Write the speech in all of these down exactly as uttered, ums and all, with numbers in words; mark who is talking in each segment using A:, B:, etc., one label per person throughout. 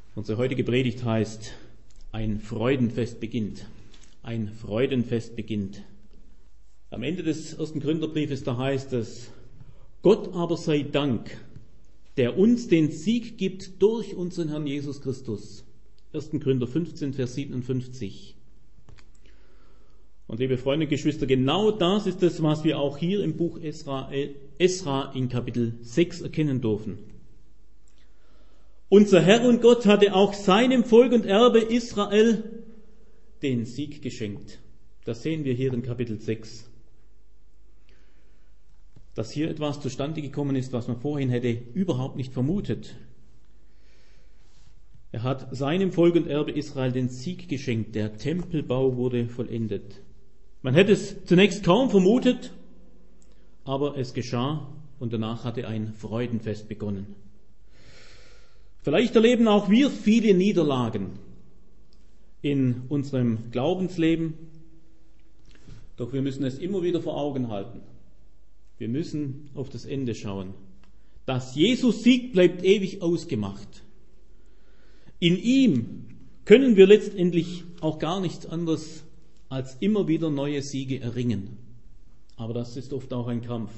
A: Unsere heutige Predigt heißt, ein Freudenfest beginnt. Ein Freudenfest beginnt. Am Ende des ersten Korintherbriefes, da heißt es, Gott aber sei Dank, der uns den Sieg gibt durch unseren Herrn Jesus Christus. ersten Korinther fünfzehn, Vers siebenundfünfzig. Und liebe Freunde und Geschwister, genau das ist es, was wir auch hier im Buch Esra, Esra in Kapitel sechs erkennen dürfen. Unser Herr und Gott hatte auch seinem Volk und Erbe Israel den Sieg geschenkt. Das sehen wir hier in Kapitel sechs. Dass hier etwas zustande gekommen ist, was man vorhin hätte überhaupt nicht vermutet. Er hat seinem Volk und Erbe Israel den Sieg geschenkt. Der Tempelbau wurde vollendet. Man hätte es zunächst kaum vermutet, aber es geschah und danach hatte ein Freudenfest begonnen. Vielleicht erleben auch wir viele Niederlagen in unserem Glaubensleben, doch wir müssen es immer wieder vor Augen halten. Wir müssen auf das Ende schauen. Dass Jesus Sieg bleibt ewig ausgemacht. In ihm können wir letztendlich auch gar nichts anderes als immer wieder neue Siege erringen. Aber das ist oft auch ein Kampf.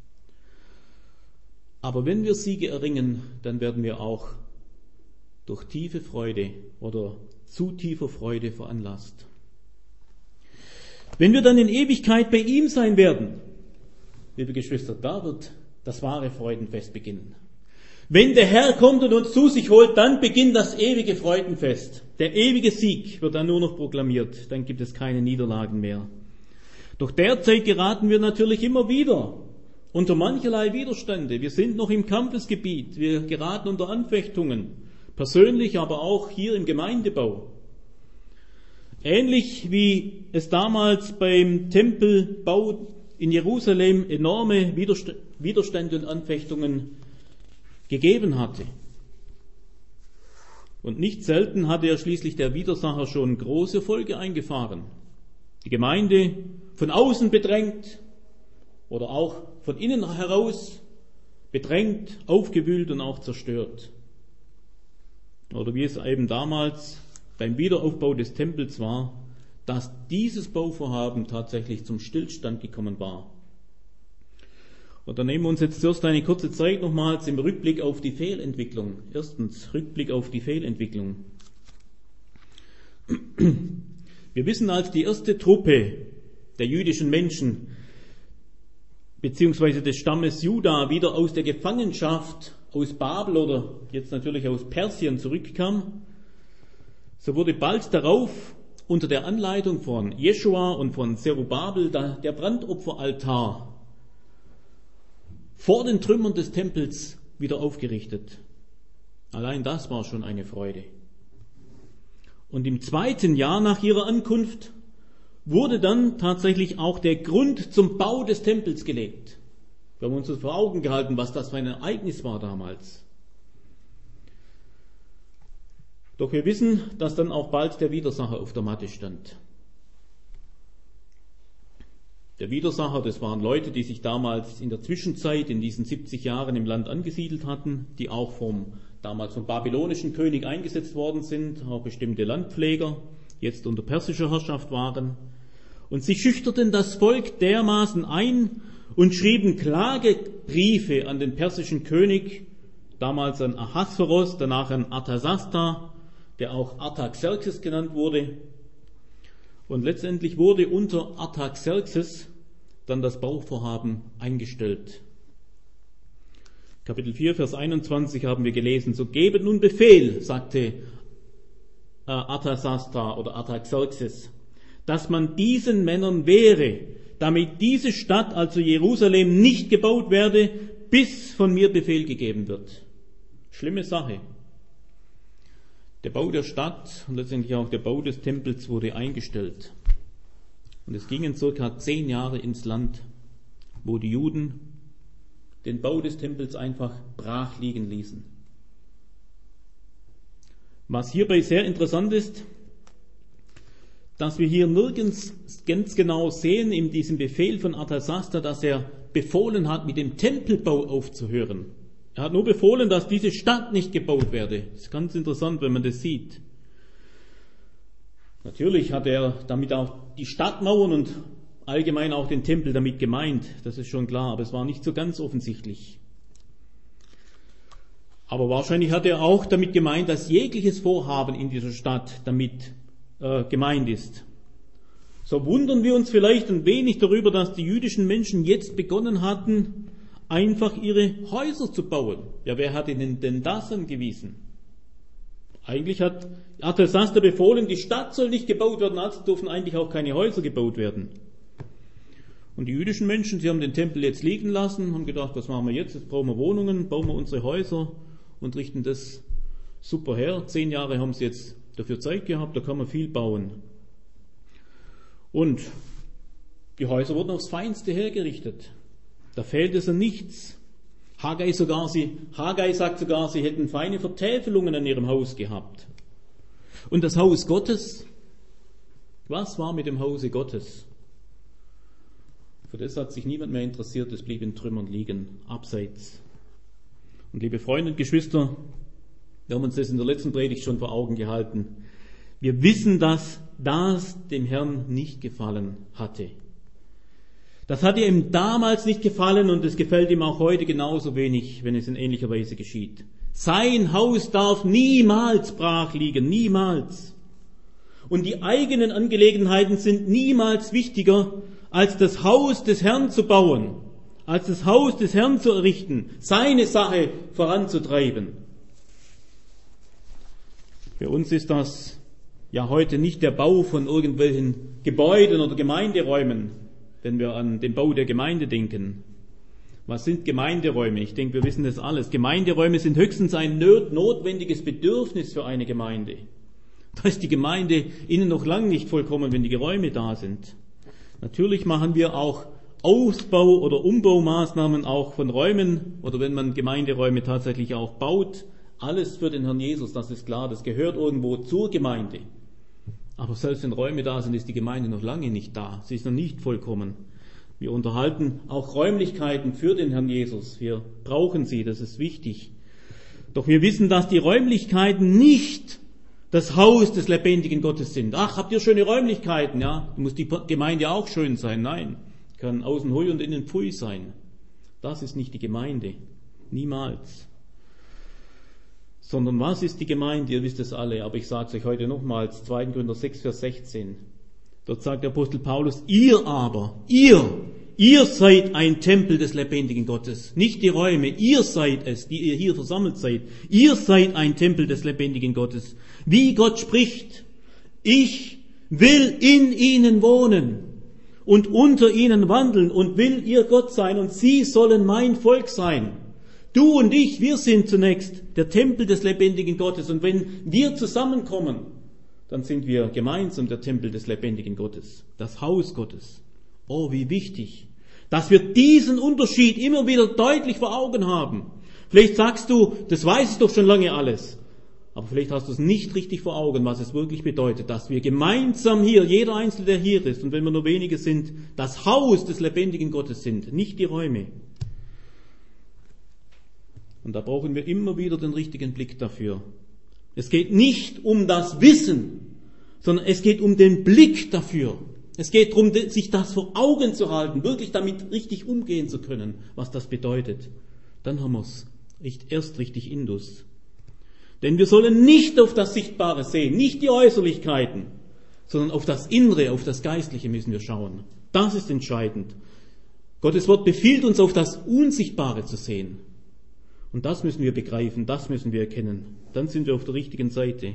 A: Aber wenn wir Siege erringen, dann werden wir auch durch tiefe Freude oder zu tiefer Freude veranlasst. Wenn wir dann in Ewigkeit bei ihm sein werden, liebe Geschwister, da wird das wahre Freudenfest beginnen. Wenn der Herr kommt und uns zu sich holt, dann beginnt das ewige Freudenfest. Der ewige Sieg wird dann nur noch proklamiert. Dann gibt es keine Niederlagen mehr. Doch derzeit geraten wir natürlich immer wieder unter mancherlei Widerstände. Wir sind noch im Kampfesgebiet. Wir geraten unter Anfechtungen. Persönlich, aber auch hier im Gemeindebau. Ähnlich wie es damals beim Tempelbau in Jerusalem enorme Widerstände und Anfechtungen gegeben hatte. Und nicht selten hatte er schließlich der Widersacher schon große Folge eingefahren. Die Gemeinde von außen bedrängt oder auch von innen heraus bedrängt, aufgewühlt und auch zerstört. Oder wie es eben damals beim Wiederaufbau des Tempels war, dass dieses Bauvorhaben tatsächlich zum Stillstand gekommen war. Und dann nehmen wir uns jetzt zuerst eine kurze Zeit nochmals im Rückblick auf die Fehlentwicklung. Erstens, Rückblick auf die Fehlentwicklung. Wir wissen, als die erste Truppe der jüdischen Menschen beziehungsweise des Stammes Juda wieder aus der Gefangenschaft aus Babel oder jetzt natürlich aus Persien zurückkam, so wurde bald darauf unter der Anleitung von Jeschua und von Zerubabel der Brandopferaltar vor den Trümmern des Tempels wieder aufgerichtet. Allein das war schon eine Freude. Und im zweiten Jahr nach ihrer Ankunft wurde dann tatsächlich auch der Grund zum Bau des Tempels gelegt. Wir haben uns das vor Augen gehalten, was das für ein Ereignis war damals. Doch wir wissen, dass dann auch bald der Widersacher auf der Matte stand. Der Widersacher, das waren Leute, die sich damals in der Zwischenzeit, in diesen siebzig Jahren im Land angesiedelt hatten, die auch vom damals vom babylonischen König eingesetzt worden sind, auch bestimmte Landpfleger, jetzt unter persischer Herrschaft waren. Und sie schüchterten das Volk dermaßen ein und schrieben Klagebriefe an den persischen König, damals an Ahasveros, danach an Arthasasta, der auch Artaxerxes genannt wurde. Und letztendlich wurde unter Artaxerxes dann das Bauvorhaben eingestellt. Kapitel vier, Vers einundzwanzig haben wir gelesen, so gebet nun Befehl, sagte äh, Arthasasta oder Artaxerxes, dass man diesen Männern wehre, damit diese Stadt, also Jerusalem, nicht gebaut werde, bis von mir Befehl gegeben wird. Schlimme Sache. Der Bau der Stadt und letztendlich auch der Bau des Tempels wurde eingestellt. Und es gingen circa zehn Jahre ins Land, wo die Juden den Bau des Tempels einfach brach liegen ließen. Was hierbei sehr interessant ist, dass wir hier nirgends ganz genau sehen in diesem Befehl von Arthasasta, dass er befohlen hat, mit dem Tempelbau aufzuhören. Er hat nur befohlen, dass diese Stadt nicht gebaut werde. Das ist ganz interessant, wenn man das sieht. Natürlich hat er damit auch die Stadtmauern und allgemein auch den Tempel damit gemeint. Das ist schon klar, aber es war nicht so ganz offensichtlich. Aber wahrscheinlich hat er auch damit gemeint, dass jegliches Vorhaben in dieser Stadt damit äh, gemeint ist. So wundern wir uns vielleicht ein wenig darüber, dass die jüdischen Menschen jetzt begonnen hatten, einfach ihre Häuser zu bauen. Ja, wer hat ihnen denn das angewiesen? Eigentlich hat Artaxerxes befohlen, die Stadt soll nicht gebaut werden, also dürfen eigentlich auch keine Häuser gebaut werden. Und die jüdischen Menschen, sie haben den Tempel jetzt liegen lassen, haben gedacht, was machen wir jetzt? Jetzt brauchen wir Wohnungen, bauen wir unsere Häuser und richten das super her. Zehn Jahre haben sie jetzt dafür Zeit gehabt, da kann man viel bauen. Und die Häuser wurden aufs Feinste hergerichtet. Da fehlt es an nichts. Haggai, sogar sie, Haggai sagt sogar, sie hätten feine Vertäfelungen an ihrem Haus gehabt. Und das Haus Gottes? Was war mit dem Hause Gottes? Für das hat sich niemand mehr interessiert, es blieb in Trümmern liegen, abseits. Und liebe Freunde und Geschwister, wir haben uns das in der letzten Predigt schon vor Augen gehalten. Wir wissen, dass das dem Herrn nicht gefallen hatte. Das hat ihm damals nicht gefallen und es gefällt ihm auch heute genauso wenig, wenn es in ähnlicher Weise geschieht. Sein Haus darf niemals brach liegen, niemals. Und die eigenen Angelegenheiten sind niemals wichtiger, als das Haus des Herrn zu bauen, als das Haus des Herrn zu errichten, seine Sache voranzutreiben. Für uns ist das ja heute nicht der Bau von irgendwelchen Gebäuden oder Gemeinderäumen, wenn wir an den Bau der Gemeinde denken. Was sind Gemeinderäume? Ich denke, wir wissen das alles. Gemeinderäume sind höchstens ein notwendiges Bedürfnis für eine Gemeinde. Da ist die Gemeinde innen noch lange nicht vollkommen, wenn die Räume da sind. Natürlich machen wir auch Ausbau- oder Umbaumaßnahmen auch von Räumen oder wenn man Gemeinderäume tatsächlich auch baut. Alles für den Herrn Jesus, das ist klar, das gehört irgendwo zur Gemeinde. Aber selbst wenn Räume da sind, ist die Gemeinde noch lange nicht da. Sie ist noch nicht vollkommen. Wir unterhalten auch Räumlichkeiten für den Herrn Jesus. Wir brauchen sie, das ist wichtig. Doch wir wissen, dass die Räumlichkeiten nicht das Haus des lebendigen Gottes sind. Ach, habt ihr schöne Räumlichkeiten? Ja, muss die Gemeinde auch schön sein? Nein, kann außen hui und innen pfui sein. Das ist nicht die Gemeinde. Niemals. Sondern was ist die Gemeinde? Ihr wisst es alle, aber ich sage es euch heute nochmals. zweiter Korinther sechs, Vers sechzehn. Dort sagt der Apostel Paulus, ihr aber, ihr, ihr seid ein Tempel des lebendigen Gottes. Nicht die Räume, ihr seid es, die ihr hier versammelt seid. Ihr seid ein Tempel des lebendigen Gottes. Wie Gott spricht, ich will in ihnen wohnen und unter ihnen wandeln und will ihr Gott sein und sie sollen mein Volk sein. Du und ich, wir sind zunächst der Tempel des lebendigen Gottes und wenn wir zusammenkommen, dann sind wir gemeinsam der Tempel des lebendigen Gottes, das Haus Gottes. Oh, wie wichtig, dass wir diesen Unterschied immer wieder deutlich vor Augen haben. Vielleicht sagst du, das weiß ich doch schon lange alles, aber vielleicht hast du es nicht richtig vor Augen, was es wirklich bedeutet, dass wir gemeinsam hier, jeder Einzelne, der hier ist, und wenn wir nur wenige sind, das Haus des lebendigen Gottes sind, nicht die Räume. Und da brauchen wir immer wieder den richtigen Blick dafür. Es geht nicht um das Wissen, sondern es geht um den Blick dafür. Es geht darum, sich das vor Augen zu halten, wirklich damit richtig umgehen zu können, was das bedeutet. Dann haben wir es erst richtig Indus. Denn wir sollen nicht auf das Sichtbare sehen, nicht die Äußerlichkeiten, sondern auf das Innere, auf das Geistliche müssen wir schauen. Das ist entscheidend. Gottes Wort befiehlt uns, auf das Unsichtbare zu sehen. Und das müssen wir begreifen, das müssen wir erkennen. Dann sind wir auf der richtigen Seite.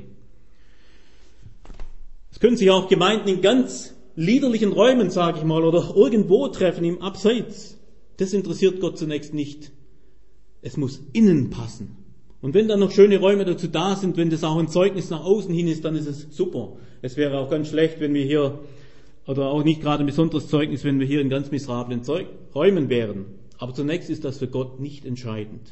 A: Es können sich auch Gemeinden in ganz liederlichen Räumen, sage ich mal, oder irgendwo treffen, im Abseits. Das interessiert Gott zunächst nicht. Es muss innen passen. Und wenn dann noch schöne Räume dazu da sind, wenn das auch ein Zeugnis nach außen hin ist, dann ist es super. Es wäre auch ganz schlecht, wenn wir hier, oder auch nicht gerade ein besonderes Zeugnis, wenn wir hier in ganz miserablen Zeug, Räumen wären. Aber zunächst ist das für Gott nicht entscheidend.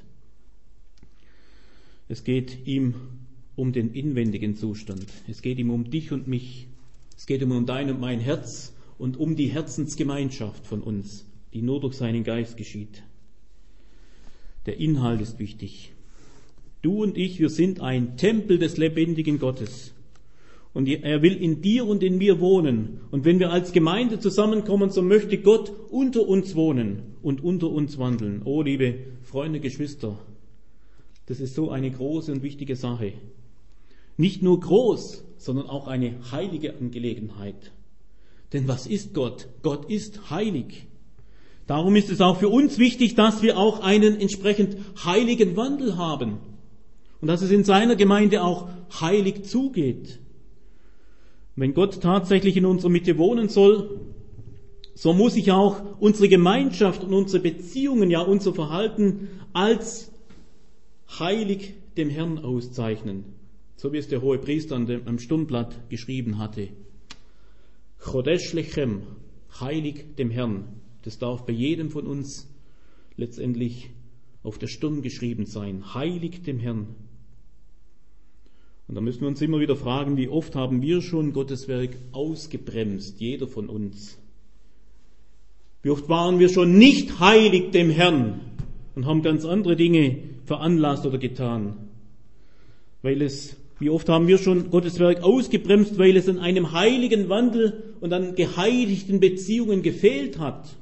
A: Es geht ihm um den inwendigen Zustand. Es geht ihm um dich und mich. Es geht ihm um dein und mein Herz und um die Herzensgemeinschaft von uns, die nur durch seinen Geist geschieht. Der Inhalt ist wichtig. Du und ich, wir sind ein Tempel des lebendigen Gottes. Und er will in dir und in mir wohnen. Und wenn wir als Gemeinde zusammenkommen, so möchte Gott unter uns wohnen und unter uns wandeln. Oh, liebe Freunde, Geschwister, das ist so eine große und wichtige Sache. Nicht nur groß, sondern auch eine heilige Angelegenheit. Denn was ist Gott? Gott ist heilig. Darum ist es auch für uns wichtig, dass wir auch einen entsprechend heiligen Wandel haben. Und dass es in seiner Gemeinde auch heilig zugeht. Wenn Gott tatsächlich in unserer Mitte wohnen soll, so muss sich auch unsere Gemeinschaft und unsere Beziehungen, ja unser Verhalten als heilig dem Herrn auszeichnen. So wie es der hohe Priester am Sturmblatt geschrieben hatte. Chodesh Lechem, heilig dem Herrn. Das darf bei jedem von uns letztendlich auf der Stirn geschrieben sein. Heilig dem Herrn. Und da müssen wir uns immer wieder fragen, wie oft haben wir schon Gottes Werk ausgebremst, jeder von uns. Wie oft waren wir schon nicht heilig dem Herrn und haben ganz andere Dinge veranlasst oder getan. Weil es, wie oft haben wir schon Gottes Werk ausgebremst, weil es an einem heiligen Wandel und an geheiligten Beziehungen gefehlt hat.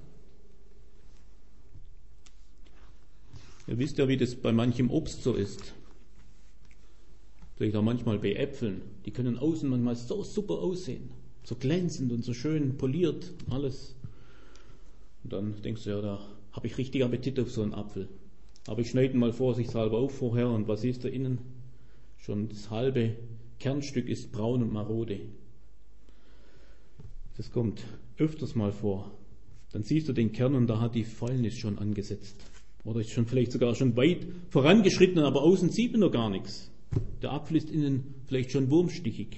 A: Ihr wisst ja, wie das bei manchem Obst so ist. Vielleicht auch manchmal bei Äpfeln. Die können außen manchmal so super aussehen. So glänzend und so schön poliert, alles. Und dann denkst du, ja, da habe ich richtig Appetit auf so einen Apfel. Aber ich schneide ihn mal vorsichtshalber auf vorher und was ist da innen? Schon das halbe Kernstück ist braun und marode. Das kommt öfters mal vor. Dann siehst du den Kern und da hat die Fäulnis schon angesetzt. Oder ist schon vielleicht sogar schon weit vorangeschritten, aber außen sieht man noch gar nichts. Der Apfel ist innen vielleicht schon wurmstichig.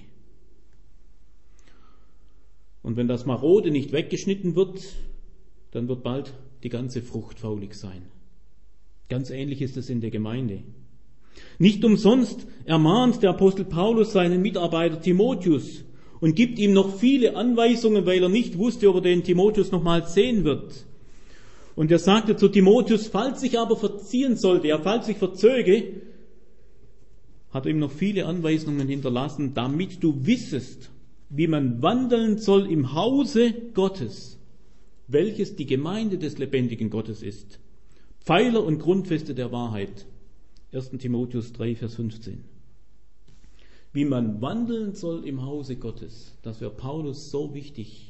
A: Und wenn das Marode nicht weggeschnitten wird, dann wird bald die ganze Frucht faulig sein. Ganz ähnlich ist es in der Gemeinde. Nicht umsonst ermahnt der Apostel Paulus seinen Mitarbeiter Timotheus und gibt ihm noch viele Anweisungen, weil er nicht wusste, ob er den Timotheus nochmals sehen wird. Und er sagte zu Timotheus, falls ich aber verziehen sollte, ja, falls ich verzöge, hat er ihm noch viele Anweisungen hinterlassen, damit du wissest, wie man wandeln soll im Hause Gottes, welches die Gemeinde des lebendigen Gottes ist. Pfeiler und Grundfeste der Wahrheit. erster Timotheus drei, Vers fünfzehn. Wie man wandeln soll im Hause Gottes, das wäre Paulus so wichtig.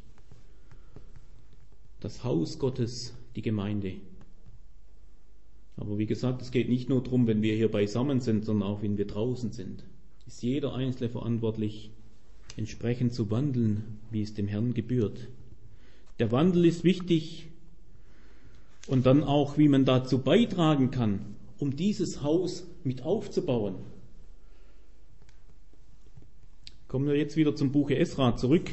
A: Das Haus Gottes, die Gemeinde. Aber wie gesagt, es geht nicht nur darum, wenn wir hier beisammen sind, sondern auch, wenn wir draußen sind. Ist jeder Einzelne verantwortlich, entsprechend zu wandeln, wie es dem Herrn gebührt. Der Wandel ist wichtig und dann auch, wie man dazu beitragen kann, um dieses Haus mit aufzubauen. Kommen wir jetzt wieder zum Buche Esra zurück.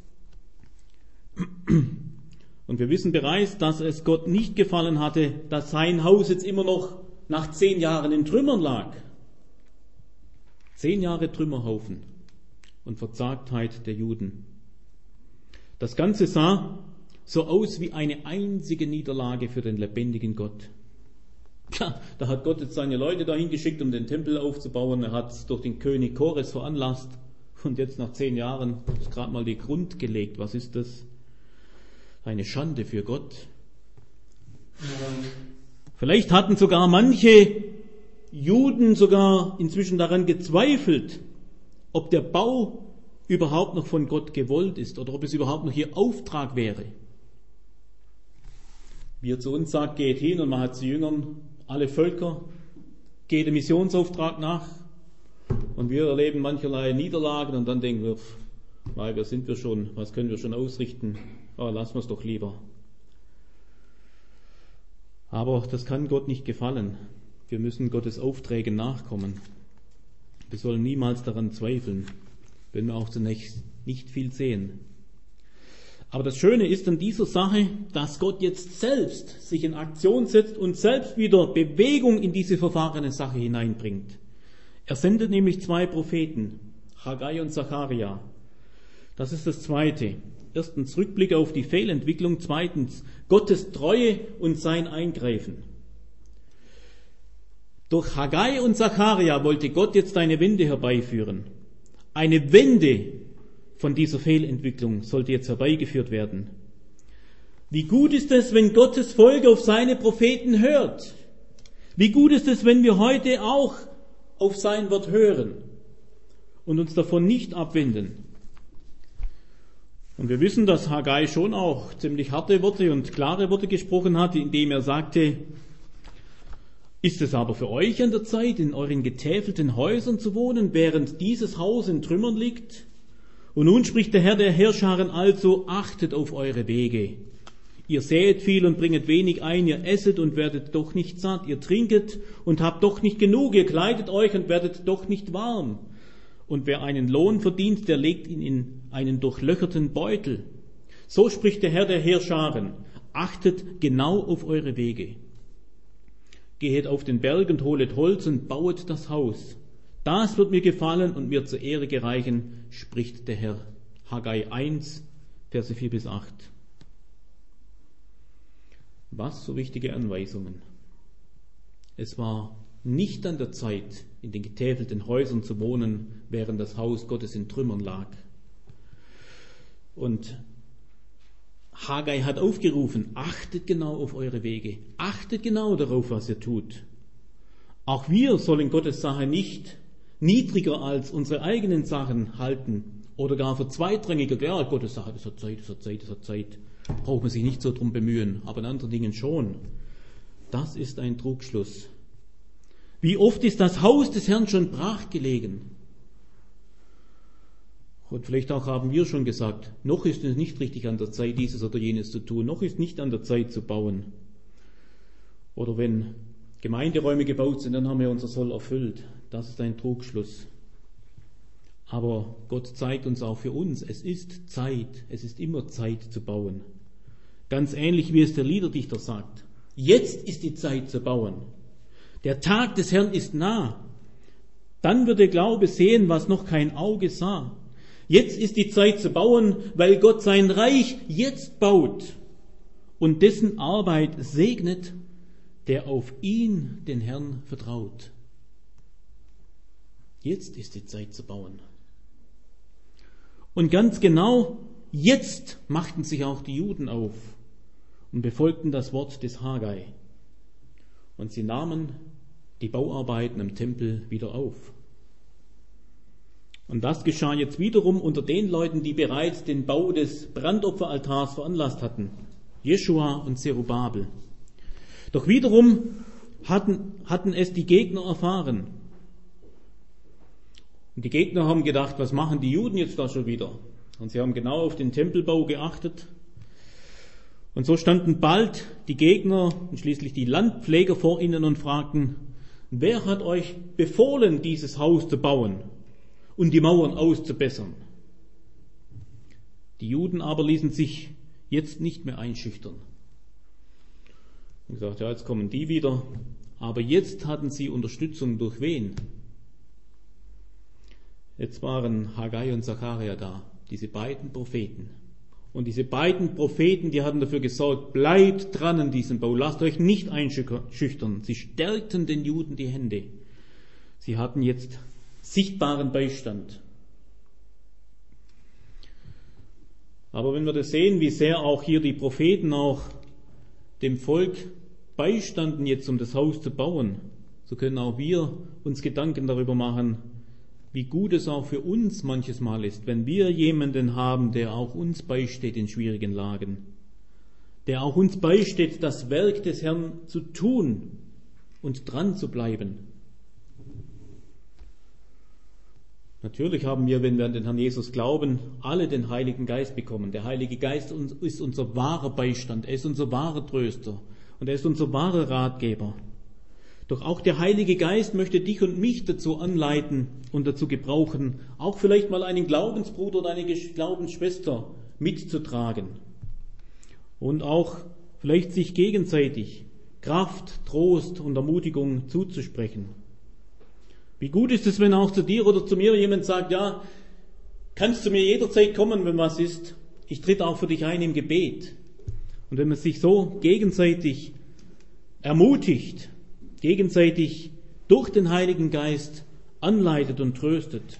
A: Und wir wissen bereits, dass es Gott nicht gefallen hatte, dass sein Haus jetzt immer noch nach zehn Jahren in Trümmern lag. Zehn Jahre Trümmerhaufen und Verzagtheit der Juden. Das Ganze sah so aus wie eine einzige Niederlage für den lebendigen Gott. Ja, da hat Gott jetzt seine Leute dahin geschickt, um den Tempel aufzubauen. Er hat es durch den König Kores veranlasst. Und jetzt nach zehn Jahren ist gerade mal die Grund gelegt. Was ist das? Eine Schande für Gott. Vielleicht hatten sogar manche Juden sogar inzwischen daran gezweifelt, ob der Bau überhaupt noch von Gott gewollt ist oder ob es überhaupt noch ihr Auftrag wäre. Wie er zu uns sagt, geht hin und macht zu Jüngern alle Völker, geht dem Missionsauftrag nach. Und wir erleben mancherlei Niederlagen und dann denken wir, weil wer sind wir schon, was können wir schon ausrichten? Oh, lassen wir es doch lieber. Aber das kann Gott nicht gefallen. Wir müssen Gottes Aufträgen nachkommen. Wir sollen niemals daran zweifeln, wenn wir auch zunächst nicht viel sehen. Aber das Schöne ist an dieser Sache, dass Gott jetzt selbst sich in Aktion setzt und selbst wieder Bewegung in diese verfahrene Sache hineinbringt. Er sendet nämlich zwei Propheten, Haggai und Zacharia. Das ist das Zweite. Erstens Rückblick auf die Fehlentwicklung, zweitens Gottes Treue und sein Eingreifen. Durch Haggai und Zacharia wollte Gott jetzt eine Wende herbeiführen. Eine Wende von dieser Fehlentwicklung sollte jetzt herbeigeführt werden. Wie gut ist es, wenn Gottes Volk auf seine Propheten hört? Wie gut ist es, wenn wir heute auch auf sein Wort hören und uns davon nicht abwenden? Und wir wissen, dass Haggai schon auch ziemlich harte Worte und klare Worte gesprochen hat, indem er sagte, ist es aber für euch an der Zeit, in euren getäfelten Häusern zu wohnen, während dieses Haus in Trümmern liegt? Und nun spricht der Herr der Heerscharen also, achtet auf eure Wege. Ihr säet viel und bringet wenig ein, ihr esset und werdet doch nicht satt, ihr trinket und habt doch nicht genug, ihr kleidet euch und werdet doch nicht warm. Und wer einen Lohn verdient, der legt ihn in einen durchlöcherten Beutel. So spricht der Herr der Heerscharen, achtet genau auf eure Wege. Gehet auf den Berg und holet Holz und bauet das Haus. Das wird mir gefallen und mir zur Ehre gereichen, spricht der Herr. Haggai eins, Verse vier bis acht. Was für wichtige Anweisungen. Es war nicht an der Zeit, in den getäfelten Häusern zu wohnen, während das Haus Gottes in Trümmern lag. Und Haggai hat aufgerufen, achtet genau auf eure Wege, achtet genau darauf, was ihr tut. Auch wir sollen Gottes Sache nicht niedriger als unsere eigenen Sachen halten oder gar für zweitrangiger. Ja, Gottes Sache, das hat Zeit, das hat Zeit, das hat Zeit. Braucht man sich nicht so drum bemühen, aber in anderen Dingen schon. Das ist ein Trugschluss. Wie oft ist das Haus des Herrn schon brach gelegen? Und vielleicht auch haben wir schon gesagt, noch ist es nicht richtig an der Zeit, dieses oder jenes zu tun, noch ist nicht an der Zeit zu bauen. Oder wenn Gemeinderäume gebaut sind, dann haben wir unser Soll erfüllt. Das ist ein Trugschluss. Aber Gott zeigt uns auch für uns, es ist Zeit, es ist immer Zeit zu bauen. Ganz ähnlich wie es der Liederdichter sagt. Jetzt ist die Zeit zu bauen. Der Tag des Herrn ist nah. Dann wird der Glaube sehen, was noch kein Auge sah. Jetzt ist die Zeit zu bauen, weil Gott sein Reich jetzt baut und dessen Arbeit segnet, der auf ihn, den Herrn, vertraut. Jetzt ist die Zeit zu bauen. Und ganz genau, jetzt machten sich auch die Juden auf und befolgten das Wort des Haggai. Und sie nahmen die Bauarbeiten am Tempel wieder auf. Und das geschah jetzt wiederum unter den Leuten, die bereits den Bau des Brandopferaltars veranlasst hatten, Jeschua und Zerubabel. Doch wiederum hatten, hatten es die Gegner erfahren. Und die Gegner haben gedacht, was machen die Juden jetzt da schon wieder? Und sie haben genau auf den Tempelbau geachtet. Und so standen bald die Gegner und schließlich die Landpfleger vor ihnen und fragten, wer hat euch befohlen, dieses Haus zu bauen und die Mauern auszubessern? Die Juden aber ließen sich jetzt nicht mehr einschüchtern. Und gesagt, ja, jetzt kommen die wieder. Aber jetzt hatten sie Unterstützung durch wen? Jetzt waren Haggai und Zacharia da, diese beiden Propheten. Und diese beiden Propheten, die hatten dafür gesorgt, bleibt dran an diesem Bau, lasst euch nicht einschüchtern. Sie stärkten den Juden die Hände. Sie hatten jetzt sichtbaren Beistand. Aber wenn wir das sehen, wie sehr auch hier die Propheten auch dem Volk beistanden, jetzt um das Haus zu bauen, so können auch wir uns Gedanken darüber machen, wie gut es auch für uns manches Mal ist, wenn wir jemanden haben, der auch uns beisteht in schwierigen Lagen, der auch uns beisteht, das Werk des Herrn zu tun und dran zu bleiben. Natürlich haben wir, wenn wir an den Herrn Jesus glauben, alle den Heiligen Geist bekommen. Der Heilige Geist ist unser wahrer Beistand, er ist unser wahrer Tröster und er ist unser wahrer Ratgeber. Doch auch der Heilige Geist möchte dich und mich dazu anleiten und dazu gebrauchen, auch vielleicht mal einen Glaubensbruder oder eine Glaubensschwester mitzutragen. Und auch vielleicht sich gegenseitig Kraft, Trost und Ermutigung zuzusprechen. Wie gut ist es, wenn auch zu dir oder zu mir jemand sagt, ja, kannst du mir jederzeit kommen, wenn was ist. Ich tritt auch für dich ein im Gebet. Und wenn man sich so gegenseitig ermutigt, gegenseitig durch den Heiligen Geist anleitet und tröstet.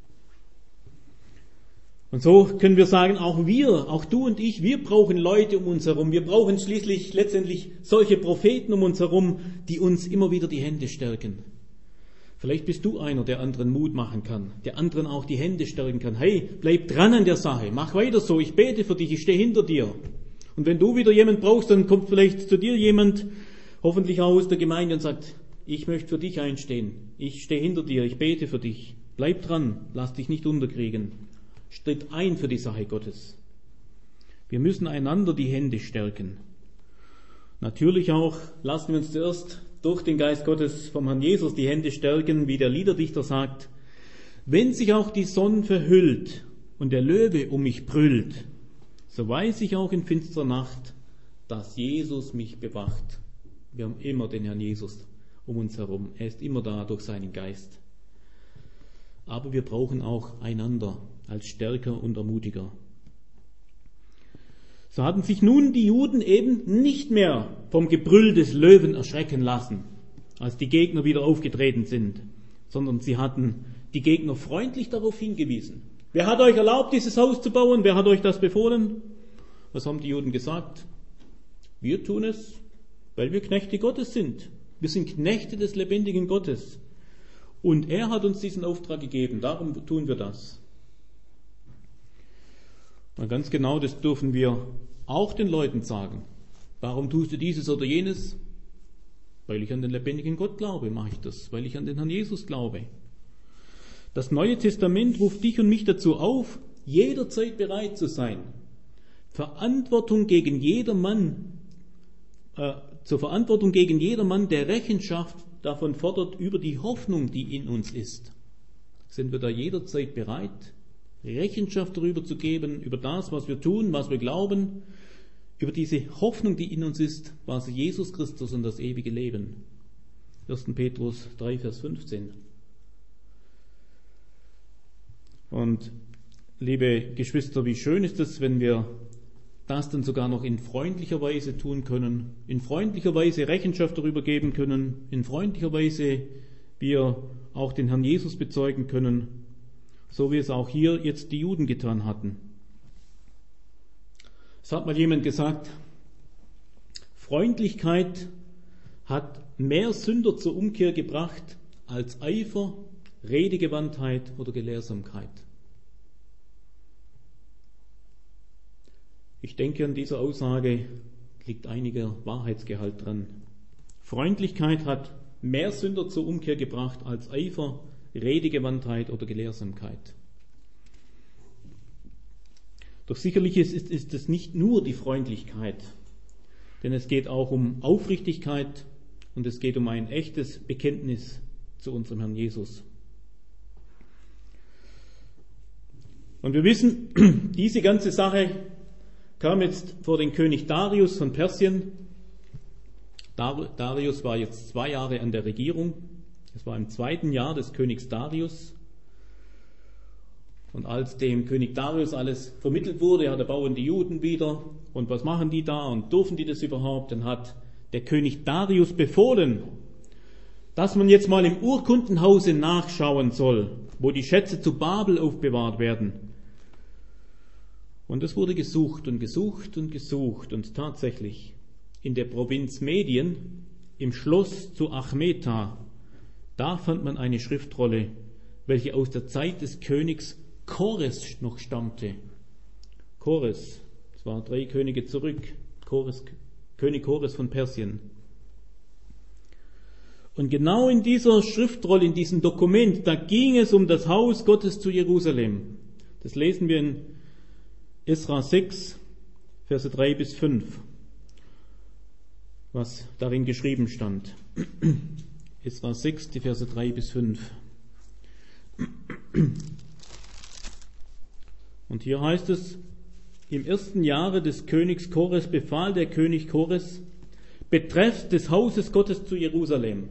A: Und so können wir sagen, auch wir, auch du und ich, wir brauchen Leute um uns herum. Wir brauchen schließlich letztendlich solche Propheten um uns herum, die uns immer wieder die Hände stärken. Vielleicht bist du einer, der anderen Mut machen kann, der anderen auch die Hände stärken kann. Hey, bleib dran an der Sache, mach weiter so, ich bete für dich, ich stehe hinter dir. Und wenn du wieder jemand brauchst, dann kommt vielleicht zu dir jemand, hoffentlich auch aus der Gemeinde, und sagt, ich möchte für dich einstehen, ich stehe hinter dir, ich bete für dich. Bleib dran, lass dich nicht unterkriegen. Tritt ein für die Sache Gottes. Wir müssen einander die Hände stärken. Natürlich auch lassen wir uns zuerst durch den Geist Gottes vom Herrn Jesus die Hände stärken, wie der Liederdichter sagt, wenn sich auch die Sonne verhüllt und der Löwe um mich brüllt, so weiß ich auch in finsterer Nacht, dass Jesus mich bewacht. Wir haben immer den Herrn Jesus um uns herum. Er ist immer da durch seinen Geist. Aber wir brauchen auch einander als Stärker und Ermutiger. So hatten sich nun die Juden eben nicht mehr vom Gebrüll des Löwen erschrecken lassen, als die Gegner wieder aufgetreten sind, sondern sie hatten die Gegner freundlich darauf hingewiesen. Wer hat euch erlaubt, dieses Haus zu bauen? Wer hat euch das befohlen? Was haben die Juden gesagt? Wir tun es, weil wir Knechte Gottes sind. Wir sind Knechte des lebendigen Gottes. Und er hat uns diesen Auftrag gegeben, darum tun wir das. Und ganz genau, das dürfen wir auch den Leuten sagen. Warum tust du dieses oder jenes? Weil ich an den lebendigen Gott glaube, mache ich das. Weil ich an den Herrn Jesus glaube. Das Neue Testament ruft dich und mich dazu auf, jederzeit bereit zu sein, Verantwortung gegen jedermann, äh, zur Verantwortung gegen jedermann, der Rechenschaft davon fordert, über die Hoffnung, die in uns ist. Sind wir da jederzeit bereit, Rechenschaft darüber zu geben, über das, was wir tun, was wir glauben, über diese Hoffnung, die in uns ist, was Jesus Christus und das ewige Leben. erster Petrus drei, Vers fünfzehn. Und liebe Geschwister, wie schön ist es, wenn wir das dann sogar noch in freundlicher Weise tun können, in freundlicher Weise Rechenschaft darüber geben können, in freundlicher Weise wir auch den Herrn Jesus bezeugen können, so wie es auch hier jetzt die Juden getan hatten. Es hat mal jemand gesagt, Freundlichkeit hat mehr Sünder zur Umkehr gebracht als Eifer, Redegewandtheit oder Gelehrsamkeit. Ich denke, an dieser Aussage liegt einiger Wahrheitsgehalt dran. Freundlichkeit hat mehr Sünder zur Umkehr gebracht als Eifer, Redegewandtheit oder Gelehrsamkeit. Doch sicherlich ist, ist, ist es nicht nur die Freundlichkeit, denn es geht auch um Aufrichtigkeit und es geht um ein echtes Bekenntnis zu unserem Herrn Jesus. Und wir wissen, diese ganze Sache kam jetzt vor den König Darius von Persien. Darius war jetzt zwei Jahre an der Regierung. Es war im zweiten Jahr des Königs Darius. Und als dem König Darius alles vermittelt wurde, ja, da bauen die Juden wieder. Und was machen die da und dürfen die das überhaupt? Dann hat der König Darius befohlen, dass man jetzt mal im Urkundenhause nachschauen soll, wo die Schätze zu Babel aufbewahrt werden. Und es wurde gesucht und gesucht und gesucht und tatsächlich in der Provinz Medien, im Schloss zu Achmeta, da fand man eine Schriftrolle, welche aus der Zeit des Königs Kores noch stammte. Kores, es waren drei Könige zurück, Kores, König Kores von Persien. Und genau in dieser Schriftrolle, in diesem Dokument, da ging es um das Haus Gottes zu Jerusalem. Das lesen wir in Esra sechs, Verse drei bis fünf, was darin geschrieben stand. Esra sechs, die Verse drei bis fünf. Und hier heißt es, im ersten Jahre des Königs Kores befahl der König Kores, betreffs des Hauses Gottes zu Jerusalem.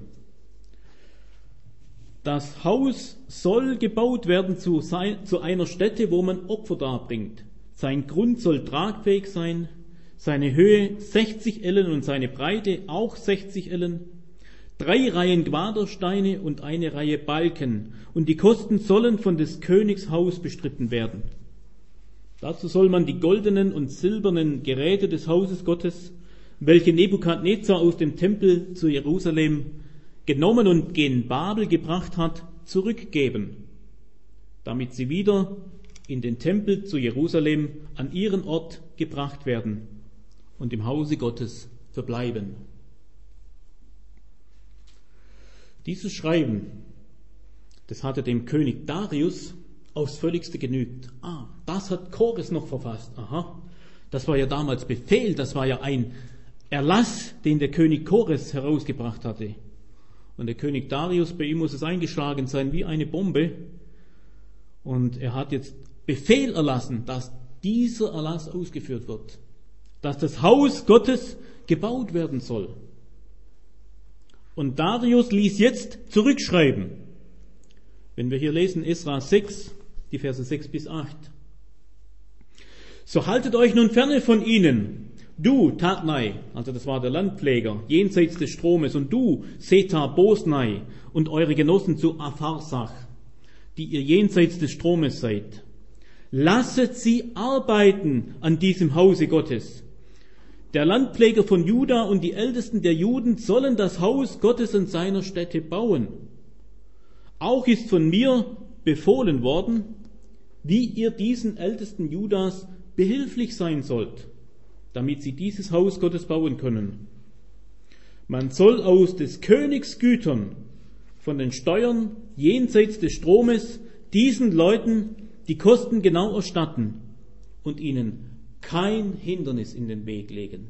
A: Das Haus soll gebaut werden zu, sein, zu einer Stätte, wo man Opfer darbringt. Sein Grund soll tragfähig sein, seine Höhe sechzig Ellen und seine Breite auch sechzig Ellen. drei Reihen Quadersteine und eine Reihe Balken, und die Kosten sollen von des Königs Haus bestritten werden. Dazu soll man die goldenen und silbernen Geräte des Hauses Gottes, welche Nebukadnezar aus dem Tempel zu Jerusalem genommen und gen Babel gebracht hat, zurückgeben, damit sie wieder in den Tempel zu Jerusalem an ihren Ort gebracht werden und im Hause Gottes verbleiben. Dieses Schreiben, das hatte dem König Darius aufs Völligste genügt. Ah, das hat Kores noch verfasst. Aha, das war ja damals Befehl, das war ja ein Erlass, den der König Kores herausgebracht hatte. Und der König Darius, bei ihm muss es eingeschlagen sein wie eine Bombe. Und er hat jetzt Befehl erlassen, dass dieser Erlass ausgeführt wird, dass das Haus Gottes gebaut werden soll. Und Darius ließ jetzt zurückschreiben. Wenn wir hier lesen, Esra sechs, die Verse sechs bis acht. So haltet euch nun ferne von ihnen, du Tatnai, also das war der Landpfleger, jenseits des Stromes, und du Setar Bosnai und eure Genossen zu Apharsach, die ihr jenseits des Stromes seid. Lasset sie arbeiten an diesem Hause Gottes. Der Landpfleger von Juda und die Ältesten der Juden sollen das Haus Gottes an seiner Stätte bauen. Auch ist von mir befohlen worden, wie ihr diesen Ältesten Judas behilflich sein sollt, damit sie dieses Haus Gottes bauen können. Man soll aus des Königs Gütern von den Steuern jenseits des Stromes diesen Leuten die Kosten genau erstatten und ihnen kein Hindernis in den Weg legen.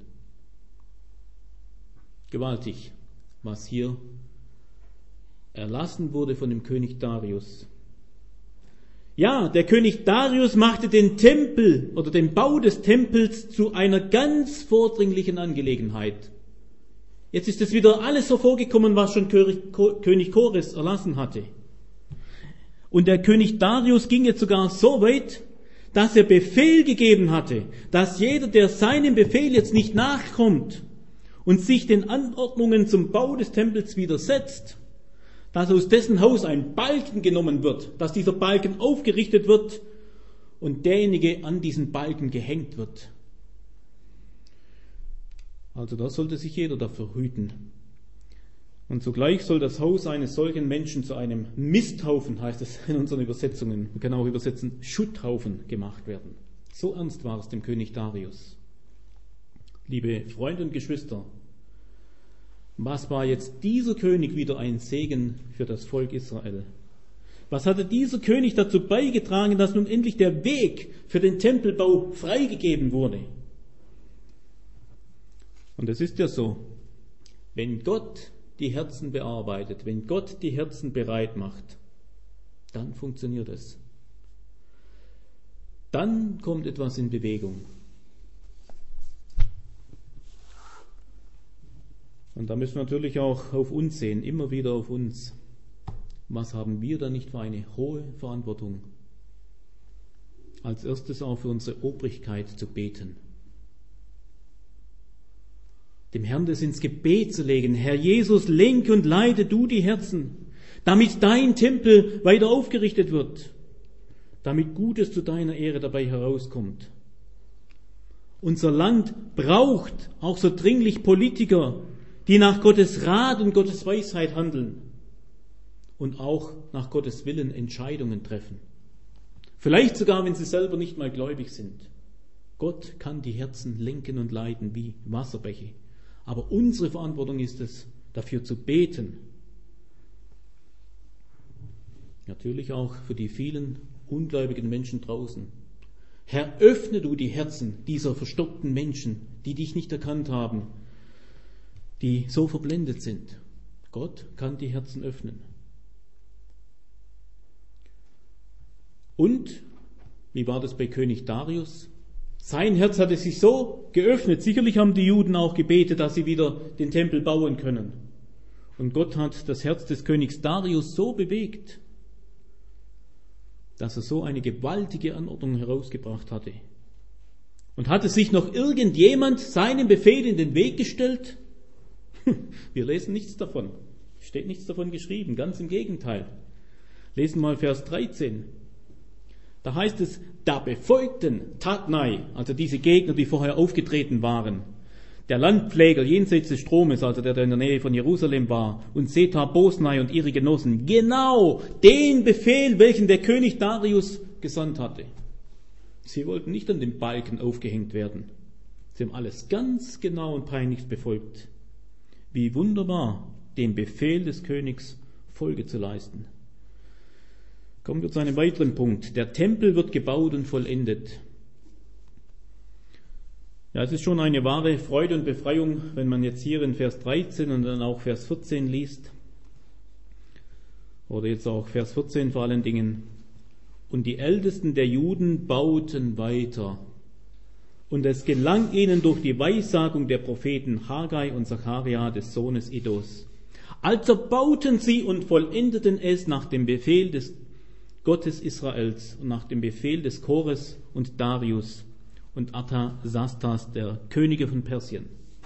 A: Gewaltig, was hier erlassen wurde von dem König Darius. Ja, der König Darius machte den Tempel oder den Bau des Tempels zu einer ganz vordringlichen Angelegenheit. Jetzt ist es wieder alles hervorgekommen, was schon König Kores erlassen hatte. Und der König Darius ging jetzt sogar so weit, dass er Befehl gegeben hatte, dass jeder, der seinem Befehl jetzt nicht nachkommt und sich den Anordnungen zum Bau des Tempels widersetzt, dass aus dessen Haus ein Balken genommen wird, dass dieser Balken aufgerichtet wird und derjenige an diesen Balken gehängt wird. Also da sollte sich jeder dafür hüten. Und zugleich soll das Haus eines solchen Menschen zu einem Misthaufen, heißt es in unseren Übersetzungen, man kann auch übersetzen, Schutthaufen gemacht werden. So ernst war es dem König Darius. Liebe Freunde und Geschwister, was war jetzt dieser König wieder ein Segen für das Volk Israel? Was hatte dieser König dazu beigetragen, dass nun endlich der Weg für den Tempelbau freigegeben wurde? Und es ist ja so, wenn Gott die Herzen bearbeitet, wenn Gott die Herzen bereit macht, dann funktioniert es. Dann kommt etwas in Bewegung. Und da müssen wir natürlich auch auf uns sehen, immer wieder auf uns. Was haben wir da nicht für eine hohe Verantwortung? Als erstes auch für unsere Obrigkeit zu beten. Dem Herrn das ins Gebet zu legen. Herr Jesus, lenke und leite du die Herzen, damit dein Tempel weiter aufgerichtet wird, damit Gutes zu deiner Ehre dabei herauskommt. Unser Land braucht auch so dringlich Politiker, die nach Gottes Rat und Gottes Weisheit handeln und auch nach Gottes Willen Entscheidungen treffen. Vielleicht sogar, wenn sie selber nicht mal gläubig sind. Gott kann die Herzen lenken und leiten wie Wasserbäche. Aber unsere Verantwortung ist es, dafür zu beten. Natürlich auch für die vielen ungläubigen Menschen draußen. Herr, öffne du die Herzen dieser verstockten Menschen, die dich nicht erkannt haben, die so verblendet sind. Gott kann die Herzen öffnen. Und, wie war das bei König Darius? Sein Herz hatte sich so geöffnet. Sicherlich haben die Juden auch gebetet, dass sie wieder den Tempel bauen können. Und Gott hat das Herz des Königs Darius so bewegt, dass er so eine gewaltige Anordnung herausgebracht hatte. Und hatte sich noch irgendjemand seinem Befehl in den Weg gestellt? Wir lesen nichts davon. Steht nichts davon geschrieben, ganz im Gegenteil. Lesen mal Vers dreizehn. Da heißt es, da befolgten Tatnai, also diese Gegner, die vorher aufgetreten waren, der Landpfleger jenseits des Stromes, also der, der in der Nähe von Jerusalem war, und Setar Bosnai und ihre Genossen, genau den Befehl, welchen der König Darius gesandt hatte. Sie wollten nicht an den Balken aufgehängt werden. Sie haben alles ganz genau und peinlichst befolgt. Wie wunderbar, dem Befehl des Königs Folge zu leisten. Kommen wir zu einem weiteren Punkt. Der Tempel wird gebaut und vollendet. Ja, es ist schon eine wahre Freude und Befreiung, wenn man jetzt hier in Vers dreizehn und dann auch Vers vierzehn liest. Oder jetzt auch Vers vierzehn vor allen Dingen. Und die Ältesten der Juden bauten weiter. Und es gelang ihnen durch die Weissagung der Propheten Haggai und Zacharia des Sohnes Iddos. Also bauten sie und vollendeten es nach dem Befehl des Gottes Israels und nach dem Befehl des Kores und Darius und Artasastas, der Könige von Persien.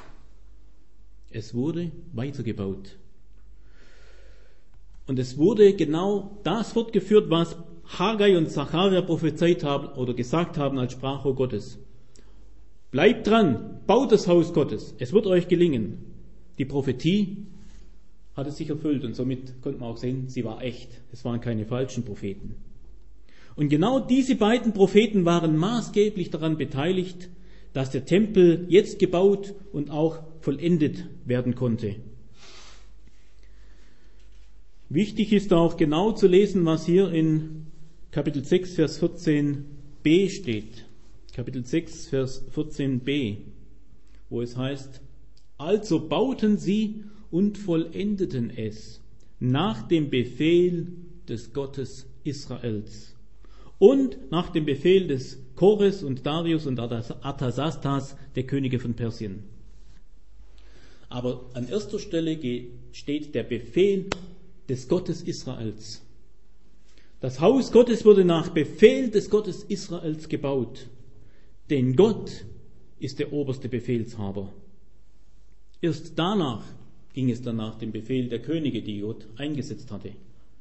A: Es wurde weitergebaut. Und es wurde genau das fortgeführt, was Haggai und Zacharia prophezeit haben oder gesagt haben als Sprachrohr Gottes. Bleibt dran, baut das Haus Gottes, es wird euch gelingen. Die Prophetie hat es sich erfüllt und somit konnte man auch sehen, sie war echt. Es waren keine falschen Propheten. Und genau diese beiden Propheten waren maßgeblich daran beteiligt, dass der Tempel jetzt gebaut und auch vollendet werden konnte. Wichtig ist auch genau zu lesen, was hier in Kapitel sechs, Vers vierzehn b steht. Kapitel sechs, Vers vierzehn b, wo es heißt, also bauten sie und vollendeten es nach dem Befehl des Gottes Israels und nach dem Befehl des Kores und Darius und Artasastas, der Könige von Persien. Aber an erster Stelle steht der Befehl des Gottes Israels. Das Haus Gottes wurde nach Befehl des Gottes Israels gebaut, denn Gott ist der oberste Befehlshaber. Erst danach ging es dann nach dem Befehl der Könige, die Gott eingesetzt hatte.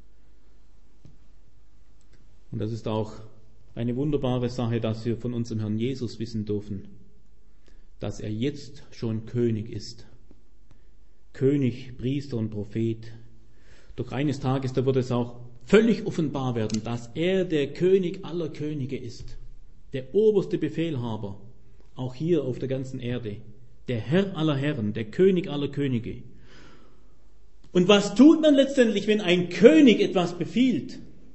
A: Und das ist auch eine wunderbare Sache, dass wir von unserem Herrn Jesus wissen dürfen, dass er jetzt schon König ist. König, Priester und Prophet. Doch eines Tages, da wird es auch völlig offenbar werden, dass er der König aller Könige ist. Der oberste Befehlhaber, auch hier auf der ganzen Erde. Der Herr aller Herren, der König aller Könige. Und was tut man letztendlich, wenn ein König etwas befiehlt?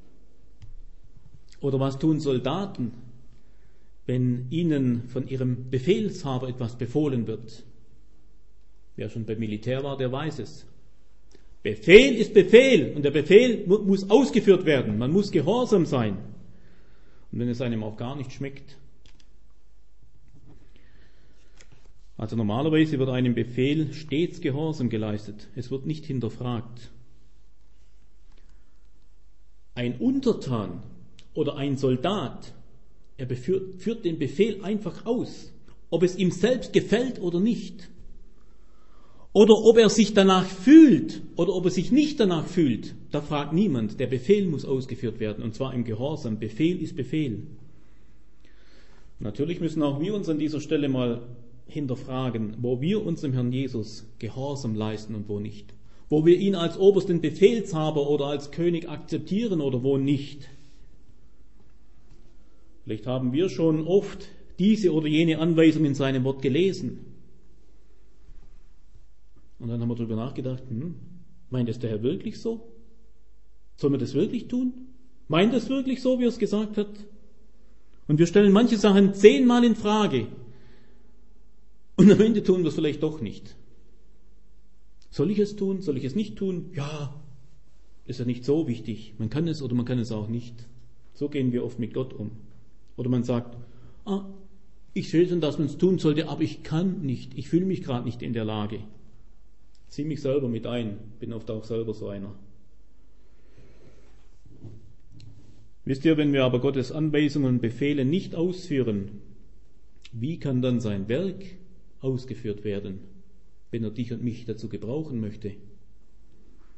A: Oder was tun Soldaten, wenn ihnen von ihrem Befehlshaber etwas befohlen wird? Wer schon beim Militär war, der weiß es. Befehl ist Befehl und der Befehl muss ausgeführt werden. Man muss gehorsam sein. Und wenn es einem auch gar nicht schmeckt. Also normalerweise wird einem Befehl stets Gehorsam geleistet. Es wird nicht hinterfragt. Ein Untertan oder ein Soldat, er beführt, führt den Befehl einfach aus, ob es ihm selbst gefällt oder nicht. Oder ob er sich danach fühlt oder ob er sich nicht danach fühlt, da fragt niemand. Der Befehl muss ausgeführt werden und zwar im Gehorsam. Befehl ist Befehl. Natürlich müssen auch wir uns an dieser Stelle mal hinterfragen, wo wir unserem Herrn Jesus Gehorsam leisten und wo nicht. Wo wir ihn als obersten Befehlshaber oder als König akzeptieren oder wo nicht. Vielleicht haben wir schon oft diese oder jene Anweisung in seinem Wort gelesen. Und dann haben wir darüber nachgedacht, hm, meint es der Herr wirklich so? Sollen wir das wirklich tun? Meint es wirklich so, wie er es gesagt hat? Und wir stellen manche Sachen zehnmal in Frage. Und am Ende tun wir es vielleicht doch nicht. Soll ich es tun? Soll ich es nicht tun? Ja, ist ja nicht so wichtig. Man kann es oder man kann es auch nicht. So gehen wir oft mit Gott um. Oder man sagt, ah, ich sehe schon, dass man es tun sollte, aber ich kann nicht. Ich fühle mich gerade nicht in der Lage. Zieh mich selber mit ein, bin oft auch selber so einer. Wisst ihr, wenn wir aber Gottes Anweisungen und Befehle nicht ausführen, wie kann dann sein Werk ausgeführt werden, wenn er dich und mich dazu gebrauchen möchte?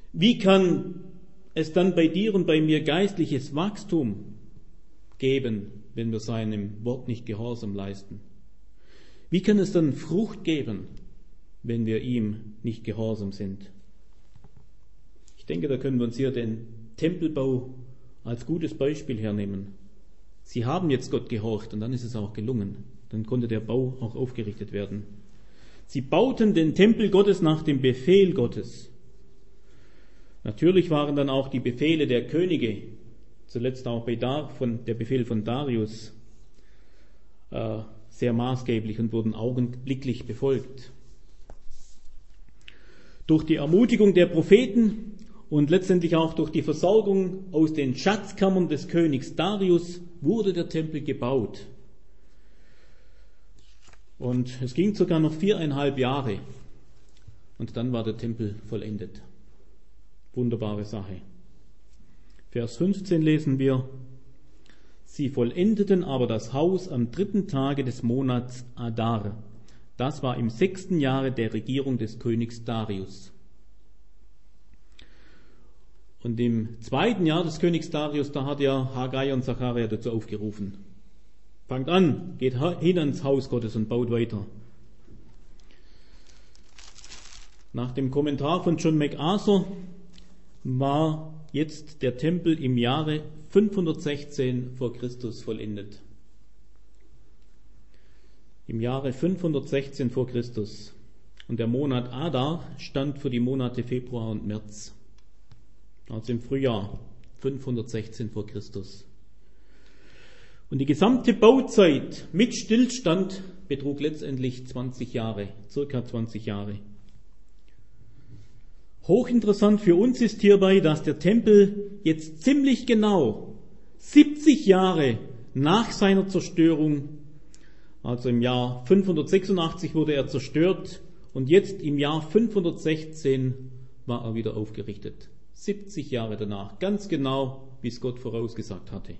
A: Wie kann es dann bei dir und bei mir geistliches Wachstum geben, wenn wir seinem Wort nicht Gehorsam leisten? Wie kann es dann Frucht geben, wenn wir ihm nicht gehorsam sind? Ich denke, da können wir uns hier den Tempelbau als gutes Beispiel hernehmen. Sie haben jetzt Gott gehorcht und dann ist es auch gelungen. Dann konnte der Bau auch aufgerichtet werden. Sie bauten den Tempel Gottes nach dem Befehl Gottes. Natürlich waren dann auch die Befehle der Könige, zuletzt auch bei Dar, von, der Befehl von Darius, äh, sehr maßgeblich und wurden augenblicklich befolgt. Durch die Ermutigung der Propheten und letztendlich auch durch die Versorgung aus den Schatzkammern des Königs Darius wurde der Tempel gebaut. Und es ging sogar noch viereinhalb Jahre und dann war der Tempel vollendet. Wunderbare Sache. Vers fünfzehn lesen wir: Sie vollendeten aber das Haus am dritten Tage des Monats Adar. Das war im sechsten Jahre der Regierung des Königs Darius. Und im zweiten Jahr des Königs Darius, da hat ja Haggai und Zachariah dazu aufgerufen: Fangt an, geht hin ans Haus Gottes und baut weiter. Nach dem Kommentar von John MacArthur war jetzt der Tempel im Jahre fünfhundertsechzehn vor Christus vollendet. Im Jahre fünfhundertsechzehn vor Christus. Und der Monat Adar stand für die Monate Februar und März. Also im Frühjahr fünfhundertsechzehn vor Christus. Und die gesamte Bauzeit mit Stillstand betrug letztendlich zwanzig Jahre, circa zwanzig Jahre. Hochinteressant für uns ist hierbei, dass der Tempel jetzt ziemlich genau siebzig Jahre nach seiner Zerstörung, also im Jahr fünfhundertsechsundachtzig wurde er zerstört und jetzt im Jahr fünfhundertsechzehn war er wieder aufgerichtet. siebzig Jahre danach, ganz genau, wie es Gott vorausgesagt hatte.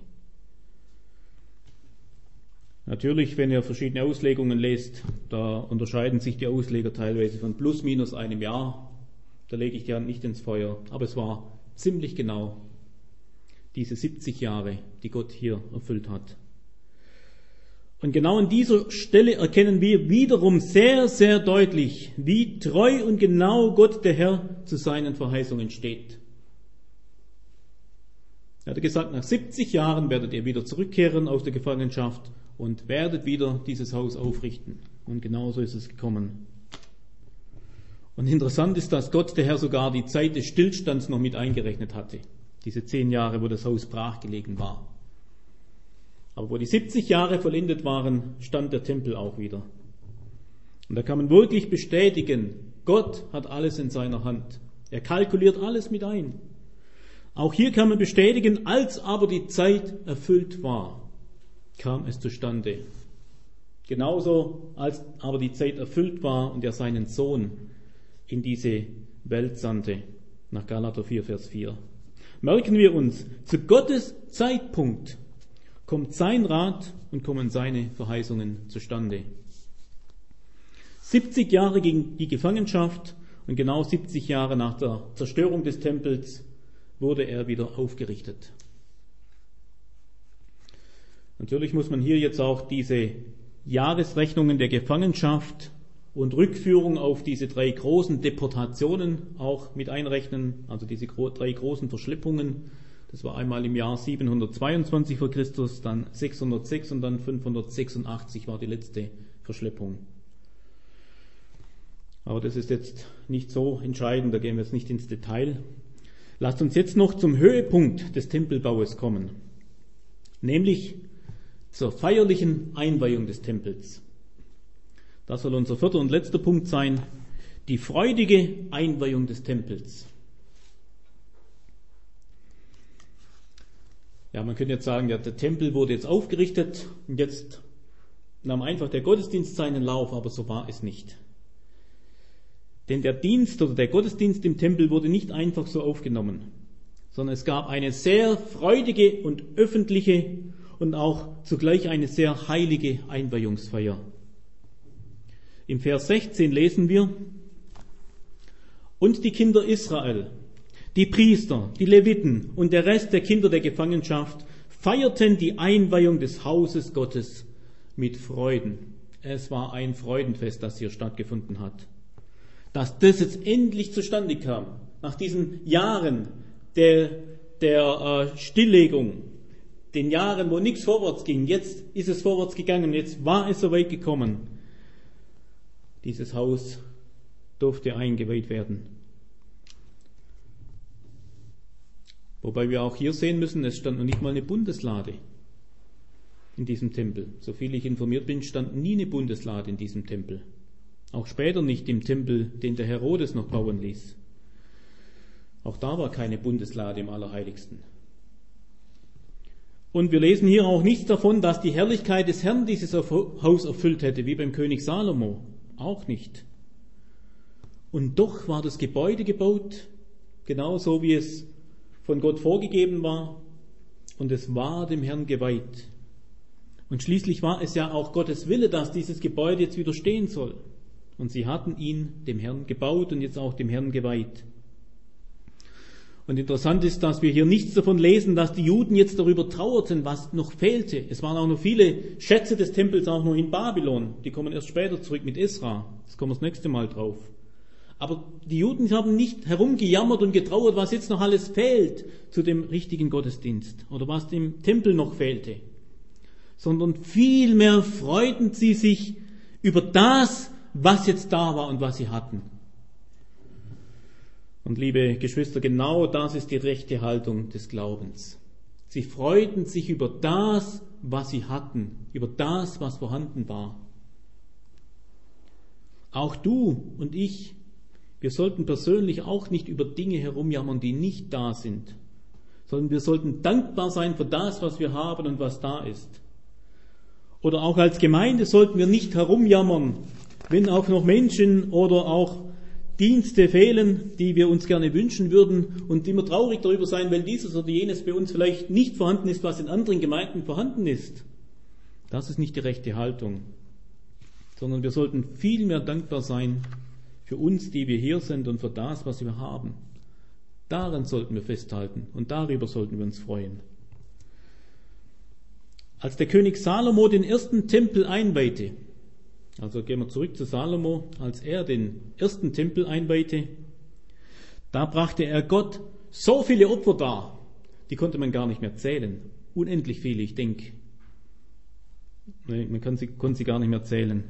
A: Natürlich, wenn ihr verschiedene Auslegungen lest, da unterscheiden sich die Ausleger teilweise von plus minus einem Jahr. Da lege ich die Hand nicht ins Feuer. Aber es war ziemlich genau diese siebzig Jahre, die Gott hier erfüllt hat. Und genau an dieser Stelle erkennen wir wiederum sehr, sehr deutlich, wie treu und genau Gott der Herr zu seinen Verheißungen steht. Er hat gesagt, nach siebzig Jahren werdet ihr wieder zurückkehren aus der Gefangenschaft und werdet wieder dieses Haus aufrichten. Und genauso ist es gekommen. Und interessant ist, dass Gott der Herr sogar die Zeit des Stillstands noch mit eingerechnet hatte. Diese zehn Jahre, wo das Haus brachgelegen war. Aber wo die siebzig Jahre vollendet waren, stand der Tempel auch wieder. Und da kann man wirklich bestätigen, Gott hat alles in seiner Hand. Er kalkuliert alles mit ein. Auch hier kann man bestätigen, als aber die Zeit erfüllt war, kam es zustande. Genauso, als aber die Zeit erfüllt war und er seinen Sohn in diese Welt sandte. Nach Galater vier, Vers vier. Merken wir uns, zu Gottes Zeitpunkt kommt sein Rat und kommen seine Verheißungen zustande. siebzig Jahre gegen die Gefangenschaft und genau siebzig Jahre nach der Zerstörung des Tempels wurde er wieder aufgerichtet. Natürlich muss man hier jetzt auch diese Jahresrechnungen der Gefangenschaft und Rückführung auf diese drei großen Deportationen auch mit einrechnen, also diese drei großen Verschleppungen. Das war einmal im Jahr siebenhundertzweiundzwanzig vor Christus, dann sechshundertsechs und dann fünfhundertsechsundachtzig war die letzte Verschleppung. Aber das ist jetzt nicht so entscheidend, da gehen wir jetzt nicht ins Detail. Lasst uns jetzt noch zum Höhepunkt des Tempelbaues kommen, nämlich zur feierlichen Einweihung des Tempels. Das soll unser vierter und letzter Punkt sein, die freudige Einweihung des Tempels. Ja, man könnte jetzt sagen, ja, der Tempel wurde jetzt aufgerichtet und jetzt nahm einfach der Gottesdienst seinen Lauf, aber so war es nicht. Denn der Dienst oder der Gottesdienst im Tempel wurde nicht einfach so aufgenommen, sondern es gab eine sehr freudige und öffentliche und auch zugleich eine sehr heilige Einweihungsfeier. Im Vers sechzehn lesen wir: Und die Kinder Israel, Die Priester, die Leviten und der Rest der Kinder der Gefangenschaft feierten die Einweihung des Hauses Gottes mit Freuden. Es war ein Freudenfest, das hier stattgefunden hat. Dass das jetzt endlich zustande kam, nach diesen Jahren der, der äh, Stilllegung, den Jahren, wo nichts vorwärts ging, jetzt ist es vorwärts gegangen, jetzt war es so weit gekommen. Dieses Haus durfte eingeweiht werden. Wobei wir auch hier sehen müssen, es stand noch nicht mal eine Bundeslade in diesem Tempel. Soviel ich informiert bin, stand nie eine Bundeslade in diesem Tempel. Auch später nicht im Tempel, den der Herodes noch bauen ließ. Auch da war keine Bundeslade im Allerheiligsten. Und wir lesen hier auch nichts davon, dass die Herrlichkeit des Herrn dieses Haus erfüllt hätte, wie beim König Salomo. Auch nicht. Und doch war das Gebäude gebaut, genauso wie es von Gott vorgegeben war, und es war dem Herrn geweiht. Und schließlich war es ja auch Gottes Wille, dass dieses Gebäude jetzt wieder stehen soll. Und sie hatten ihn dem Herrn gebaut und jetzt auch dem Herrn geweiht. Und interessant ist, dass wir hier nichts davon lesen, dass die Juden jetzt darüber trauerten, was noch fehlte. Es waren auch noch viele Schätze des Tempels auch noch in Babylon. Die kommen erst später zurück mit Esra. Das kommen wir das nächste Mal drauf. Aber die Juden haben nicht herumgejammert und getrauert, was jetzt noch alles fehlt zu dem richtigen Gottesdienst oder was dem Tempel noch fehlte, sondern vielmehr freuten sie sich über das, was jetzt da war und was sie hatten. Und liebe Geschwister, genau das ist die rechte Haltung des Glaubens. Sie freuten sich über das, was sie hatten, über das, was vorhanden war. Auch du und ich, wir sollten persönlich auch nicht über Dinge herumjammern, die nicht da sind, sondern wir sollten dankbar sein für das, was wir haben und was da ist. Oder auch als Gemeinde sollten wir nicht herumjammern, wenn auch noch Menschen oder auch Dienste fehlen, die wir uns gerne wünschen würden, und immer traurig darüber sein, weil dieses oder jenes bei uns vielleicht nicht vorhanden ist, was in anderen Gemeinden vorhanden ist. Das ist nicht die rechte Haltung, sondern wir sollten vielmehr dankbar sein für uns, die wir hier sind, und für das, was wir haben. Daran sollten wir festhalten und darüber sollten wir uns freuen. Als der König Salomo den ersten Tempel einweihte, also gehen wir zurück zu Salomo, als er den ersten Tempel einweihte, da brachte er Gott so viele Opfer dar, die konnte man gar nicht mehr zählen. Unendlich viele, ich denke. Man kann sie, konnte sie gar nicht mehr zählen.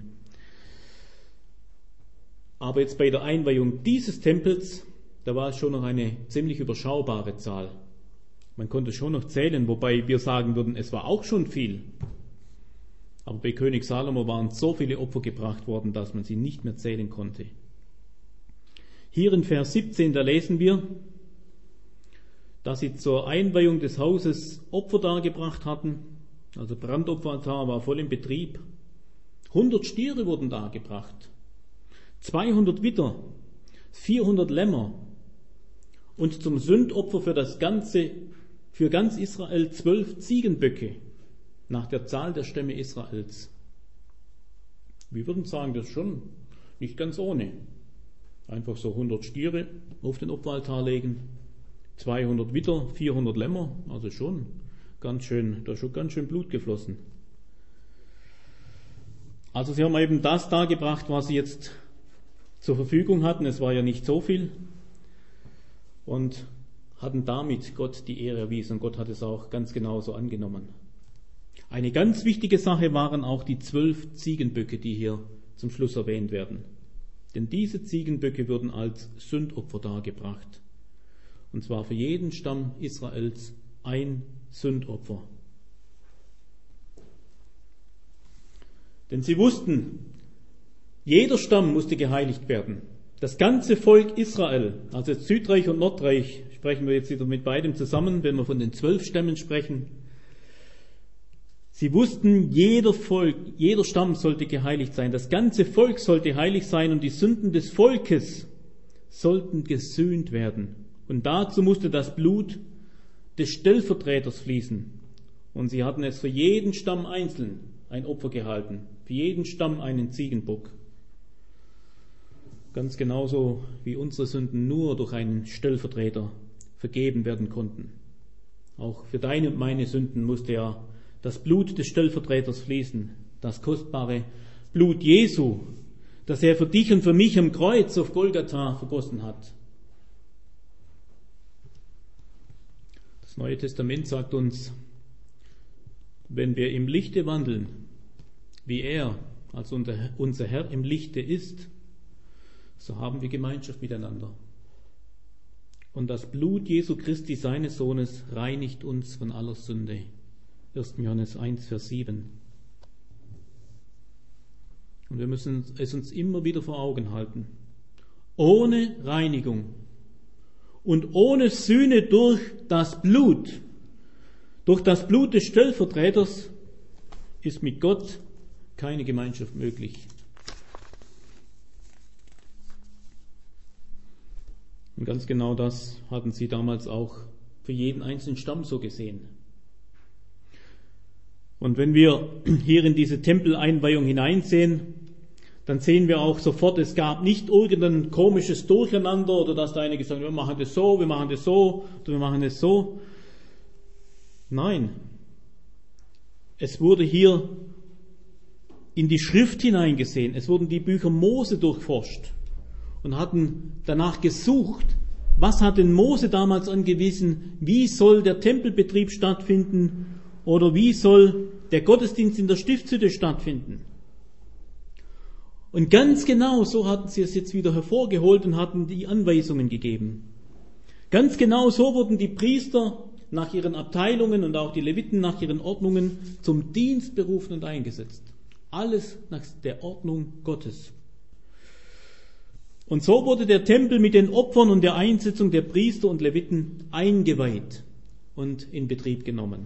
A: Aber jetzt bei der Einweihung dieses Tempels, da war es schon noch eine ziemlich überschaubare Zahl. Man konnte schon noch zählen, wobei wir sagen würden, es war auch schon viel. Aber bei König Salomo waren so viele Opfer gebracht worden, dass man sie nicht mehr zählen konnte. Hier in Vers siebzehn, da lesen wir, dass sie zur Einweihung des Hauses Opfer dargebracht hatten. Also Brandopferaltar war voll im Betrieb. hundert Stiere wurden dargebracht, zweihundert Widder, vierhundert Lämmer und zum Sündopfer für das ganze, für ganz Israel zwölf Ziegenböcke nach der Zahl der Stämme Israels. Wir würden sagen, das ist schon nicht ganz ohne. Einfach so hundert Stiere auf den Opferaltar legen, zweihundert Widder, vierhundert Lämmer, also schon ganz schön, da ist schon ganz schön Blut geflossen. Also sie haben eben das dargebracht, was sie jetzt zur Verfügung hatten. Es war ja nicht so viel. Und hatten damit Gott die Ehre erwiesen. Und Gott hat es auch ganz genauso angenommen. Eine ganz wichtige Sache waren auch die zwölf Ziegenböcke, die hier zum Schluss erwähnt werden. Denn diese Ziegenböcke wurden als Sündopfer dargebracht. Und zwar für jeden Stamm Israels ein Sündopfer. Denn sie wussten, jeder Stamm musste geheiligt werden. Das ganze Volk Israel, also Südreich und Nordreich, sprechen wir jetzt wieder mit beidem zusammen, wenn wir von den zwölf Stämmen sprechen. Sie wussten, jeder Volk, jeder Stamm sollte geheiligt sein. Das ganze Volk sollte heilig sein und die Sünden des Volkes sollten gesühnt werden. Und dazu musste das Blut des Stellvertreters fließen. Und sie hatten es für jeden Stamm einzeln ein Opfer gehalten. Für jeden Stamm einen Ziegenbock. Ganz genauso wie unsere Sünden nur durch einen Stellvertreter vergeben werden konnten. Auch für deine und meine Sünden musste ja das Blut des Stellvertreters fließen, das kostbare Blut Jesu, das er für dich und für mich am Kreuz auf Golgatha vergossen hat. Das Neue Testament sagt uns, wenn wir im Lichte wandeln, wie er, als unser Herr im Lichte ist, so haben wir Gemeinschaft miteinander. Und das Blut Jesu Christi, seines Sohnes, reinigt uns von aller Sünde. erster Johannes eins, Vers sieben. Und wir müssen es uns immer wieder vor Augen halten. Ohne Reinigung und ohne Sühne durch das Blut, durch das Blut des Stellvertreters, ist mit Gott keine Gemeinschaft möglich. Und ganz genau das hatten sie damals auch für jeden einzelnen Stamm so gesehen. Und wenn wir hier in diese Tempeleinweihung hineinsehen, dann sehen wir auch sofort, es gab nicht irgendein komisches Durcheinander oder dass da einer gesagt hat, wir machen das so, wir machen das so oder wir machen das so. Nein, es wurde hier in die Schrift hineingesehen, es wurden die Bücher Mose durchforscht und hatten danach gesucht, was hat denn Mose damals angewiesen, wie soll der Tempelbetrieb stattfinden oder wie soll der Gottesdienst in der Stiftshütte stattfinden. Und ganz genau so hatten sie es jetzt wieder hervorgeholt und hatten die Anweisungen gegeben. Ganz genau so wurden die Priester nach ihren Abteilungen und auch die Leviten nach ihren Ordnungen zum Dienst berufen und eingesetzt. Alles nach der Ordnung Gottes. Und so wurde der Tempel mit den Opfern und der Einsetzung der Priester und Leviten eingeweiht und in Betrieb genommen.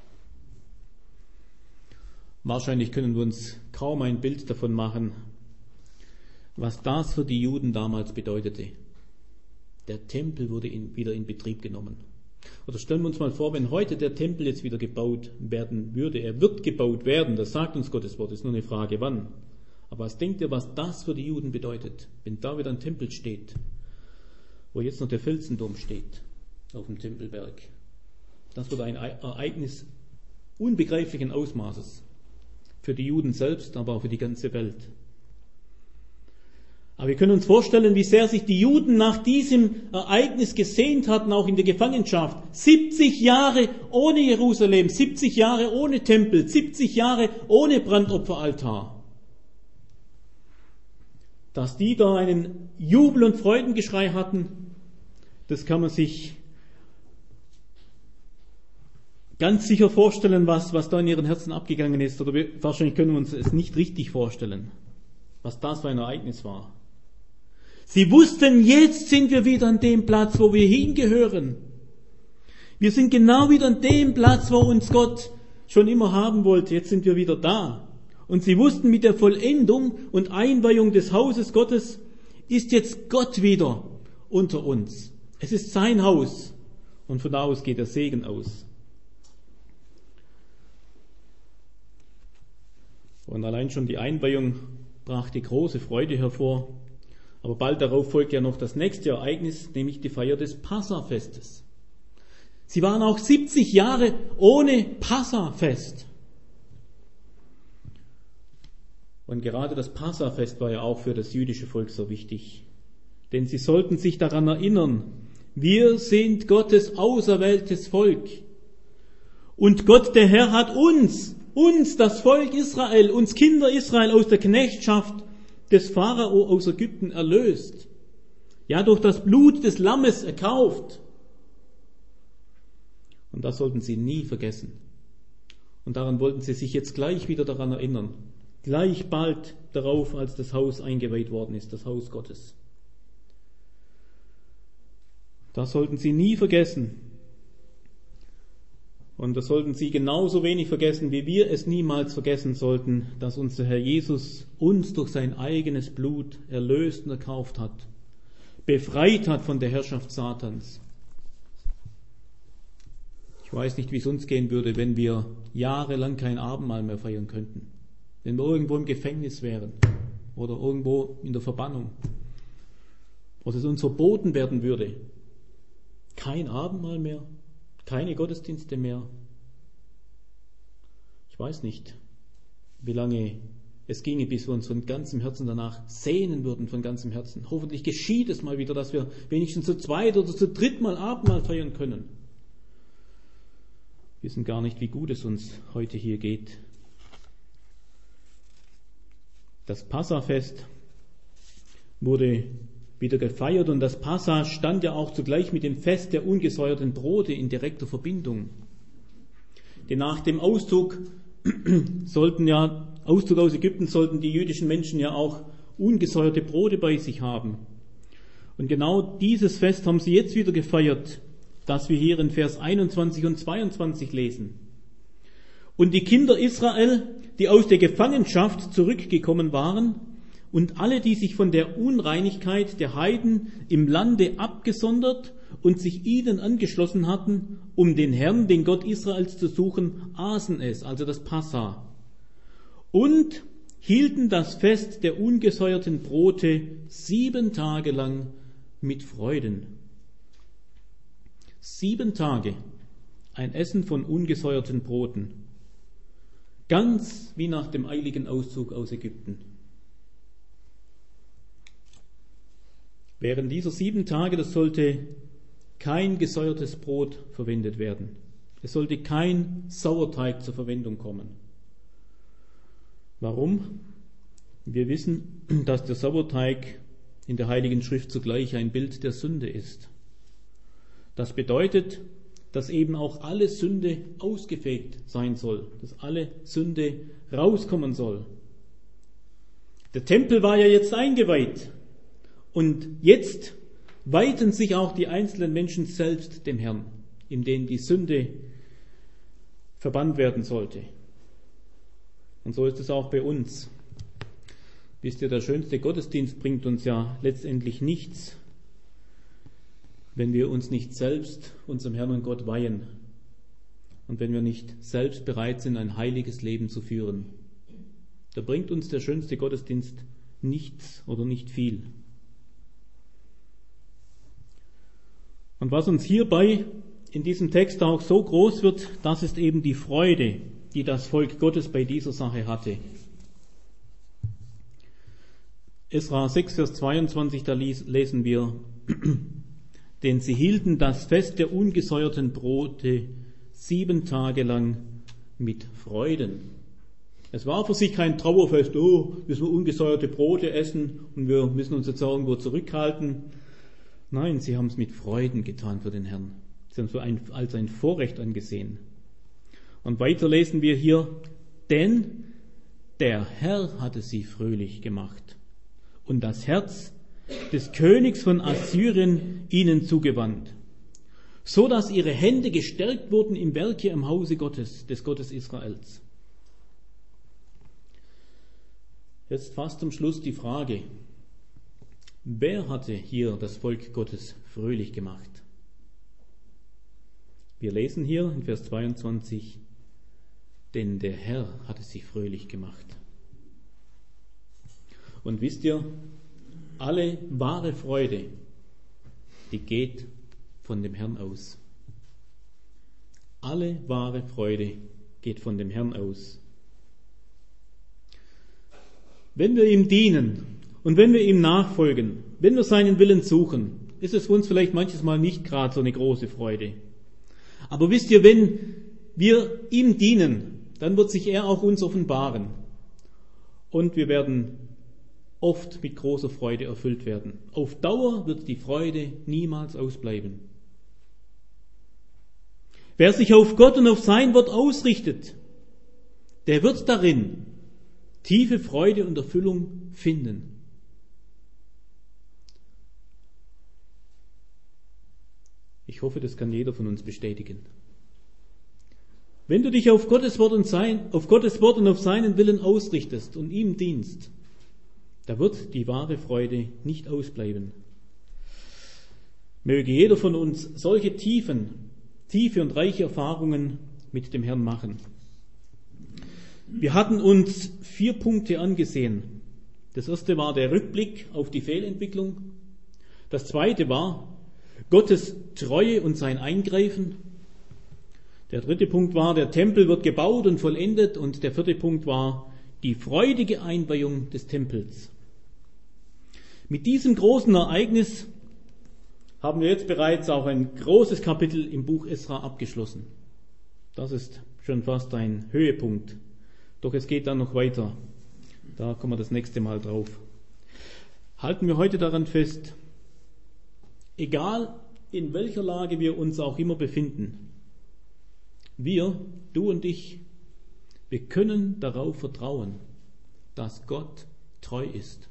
A: Wahrscheinlich können wir uns kaum ein Bild davon machen, was das für die Juden damals bedeutete. Der Tempel wurde in, wieder in Betrieb genommen. Oder stellen wir uns mal vor, wenn heute der Tempel jetzt wieder gebaut werden würde. Er wird gebaut werden, das sagt uns Gottes Wort, ist nur eine Frage wann. Aber was denkt ihr, was das für die Juden bedeutet, wenn da wieder ein Tempel steht, wo jetzt noch der Felsendom steht, auf dem Tempelberg? Das wird ein Ereignis unbegreiflichen Ausmaßes. Für die Juden selbst, aber auch für die ganze Welt. Aber wir können uns vorstellen, wie sehr sich die Juden nach diesem Ereignis gesehnt hatten, auch in der Gefangenschaft. siebzig Jahre ohne Jerusalem, siebzig Jahre ohne Tempel, siebzig Jahre ohne Brandopferaltar. Dass die da einen Jubel- und Freudengeschrei hatten, das kann man sich ganz sicher vorstellen, was, was da in ihren Herzen abgegangen ist. Oder wir, wahrscheinlich können wir uns es nicht richtig vorstellen, was das für ein Ereignis war. Sie wussten, jetzt sind wir wieder an dem Platz, wo wir hingehören. Wir sind genau wieder an dem Platz, wo uns Gott schon immer haben wollte. Jetzt sind wir wieder da. Und sie wussten, mit der Vollendung und Einweihung des Hauses Gottes ist jetzt Gott wieder unter uns. Es ist sein Haus. Und von da aus geht der Segen aus. Und allein schon die Einweihung brachte große Freude hervor. Aber bald darauf folgt ja noch das nächste Ereignis, nämlich die Feier des Passafestes. Sie waren auch siebzig Jahre ohne Passafest. Und gerade das Passafest war ja auch für das jüdische Volk so wichtig. Denn sie sollten sich daran erinnern, wir sind Gottes auserwähltes Volk. Und Gott, der Herr, hat uns, uns, das Volk Israel, uns Kinder Israel aus der Knechtschaft des Pharao aus Ägypten erlöst. Ja, durch das Blut des Lammes erkauft. Und das sollten sie nie vergessen. Und daran wollten sie sich jetzt gleich wieder daran erinnern. Gleich bald darauf, als das Haus eingeweiht worden ist, das Haus Gottes. Das sollten sie nie vergessen. Und das sollten sie genauso wenig vergessen, wie wir es niemals vergessen sollten, dass unser Herr Jesus uns durch sein eigenes Blut erlöst und erkauft hat, befreit hat von der Herrschaft Satans. Ich weiß nicht, wie es uns gehen würde, wenn wir jahrelang kein Abendmahl mehr feiern könnten. Wenn wir irgendwo im Gefängnis wären oder irgendwo in der Verbannung. Oder es uns verboten werden würde. Kein Abendmahl mehr, keine Gottesdienste mehr. Ich weiß nicht, wie lange es ginge, bis wir uns von ganzem Herzen danach sehnen würden, von ganzem Herzen. Hoffentlich geschieht es mal wieder, dass wir wenigstens zu zweit oder zu dritt mal Abendmahl feiern können. Wir wissen gar nicht, wie gut es uns heute hier geht. Das Passafest wurde wieder gefeiert und das Passa stand ja auch zugleich mit dem Fest der ungesäuerten Brote in direkter Verbindung. Denn nach dem Auszug sollten ja, Auszug aus Ägypten sollten die jüdischen Menschen ja auch ungesäuerte Brote bei sich haben. Und genau dieses Fest haben sie jetzt wieder gefeiert, das wir hier in Vers einundzwanzig und zweiundzwanzig lesen. Und die Kinder Israel, die aus der Gefangenschaft zurückgekommen waren, und alle, die sich von der Unreinigkeit der Heiden im Lande abgesondert und sich ihnen angeschlossen hatten, um den Herrn, den Gott Israels zu suchen, aßen es, also das Passa, und hielten das Fest der ungesäuerten Brote sieben Tage lang mit Freuden. Sieben Tage ein Essen von ungesäuerten Broten, ganz wie nach dem eiligen Auszug aus Ägypten. Während dieser sieben Tage, das sollte kein gesäuertes Brot verwendet werden. Es sollte kein Sauerteig zur Verwendung kommen. Warum? Wir wissen, dass der Sauerteig in der Heiligen Schrift zugleich ein Bild der Sünde ist. Das bedeutet, dass eben auch alle Sünde ausgefegt sein soll, dass alle Sünde rauskommen soll. Der Tempel war ja jetzt eingeweiht. Und jetzt weihten sich auch die einzelnen Menschen selbst dem Herrn, in denen die Sünde verbannt werden sollte. Und so ist es auch bei uns. Wisst ihr, der schönste Gottesdienst bringt uns ja letztendlich nichts, wenn wir uns nicht selbst unserem Herrn und Gott weihen und wenn wir nicht selbst bereit sind, ein heiliges Leben zu führen. Da bringt uns der schönste Gottesdienst nichts oder nicht viel. Und was uns hierbei in diesem Text auch so groß wird, das ist eben die Freude, die das Volk Gottes bei dieser Sache hatte. Esra sechs, Vers zweiundzwanzig, da lesen wir, denn sie hielten das Fest der ungesäuerten Brote sieben Tage lang mit Freuden. Es war für sie kein Trauerfest, oh, müssen wir ungesäuerte Brote essen und wir müssen uns jetzt irgendwo zurückhalten. Nein, sie haben es mit Freuden getan für den Herrn. Sie haben es ein, als ein Vorrecht angesehen. Und weiter lesen wir hier, denn der Herr hatte sie fröhlich gemacht und das Herz des Königs von Assyrien ihnen zugewandt, so dass ihre Hände gestärkt wurden im Werke im Hause Gottes, des Gottes Israels. Jetzt fast zum Schluss die Frage, wer hatte hier das Volk Gottes fröhlich gemacht? Wir lesen hier in Vers zweiundzwanzig, denn der Herr hatte sie fröhlich gemacht. Und wisst ihr, alle wahre Freude, die geht von dem Herrn aus. Alle wahre Freude geht von dem Herrn aus. Wenn wir ihm dienen und wenn wir ihm nachfolgen, wenn wir seinen Willen suchen, ist es für uns vielleicht manches Mal nicht gerade so eine große Freude. Aber wisst ihr, wenn wir ihm dienen, dann wird sich er auch uns offenbaren. Und wir werden oft mit großer Freude erfüllt werden. Auf Dauer wird die Freude niemals ausbleiben. Wer sich auf Gott und auf sein Wort ausrichtet, der wird darin tiefe Freude und Erfüllung finden. Ich hoffe, das kann jeder von uns bestätigen. Wenn du dich auf Gottes Wort und sein, auf Gottes Wort und auf seinen Willen ausrichtest und ihm dienst, da wird die wahre Freude nicht ausbleiben. Möge jeder von uns solche tiefen, tiefe und reiche Erfahrungen mit dem Herrn machen. Wir hatten uns vier Punkte angesehen. Das erste war der Rückblick auf die Fehlentwicklung. Das zweite war, Gottes Treue und sein Eingreifen. Der dritte Punkt war, der Tempel wird gebaut und vollendet. Und der vierte Punkt war die freudige Einweihung des Tempels. Mit diesem großen Ereignis haben wir jetzt bereits auch ein großes Kapitel im Buch Esra abgeschlossen. Das ist schon fast ein Höhepunkt. Doch es geht dann noch weiter. Da kommen wir das nächste Mal drauf. Halten wir heute daran fest, egal in welcher Lage wir uns auch immer befinden, wir, du und ich, wir können darauf vertrauen, dass Gott treu ist.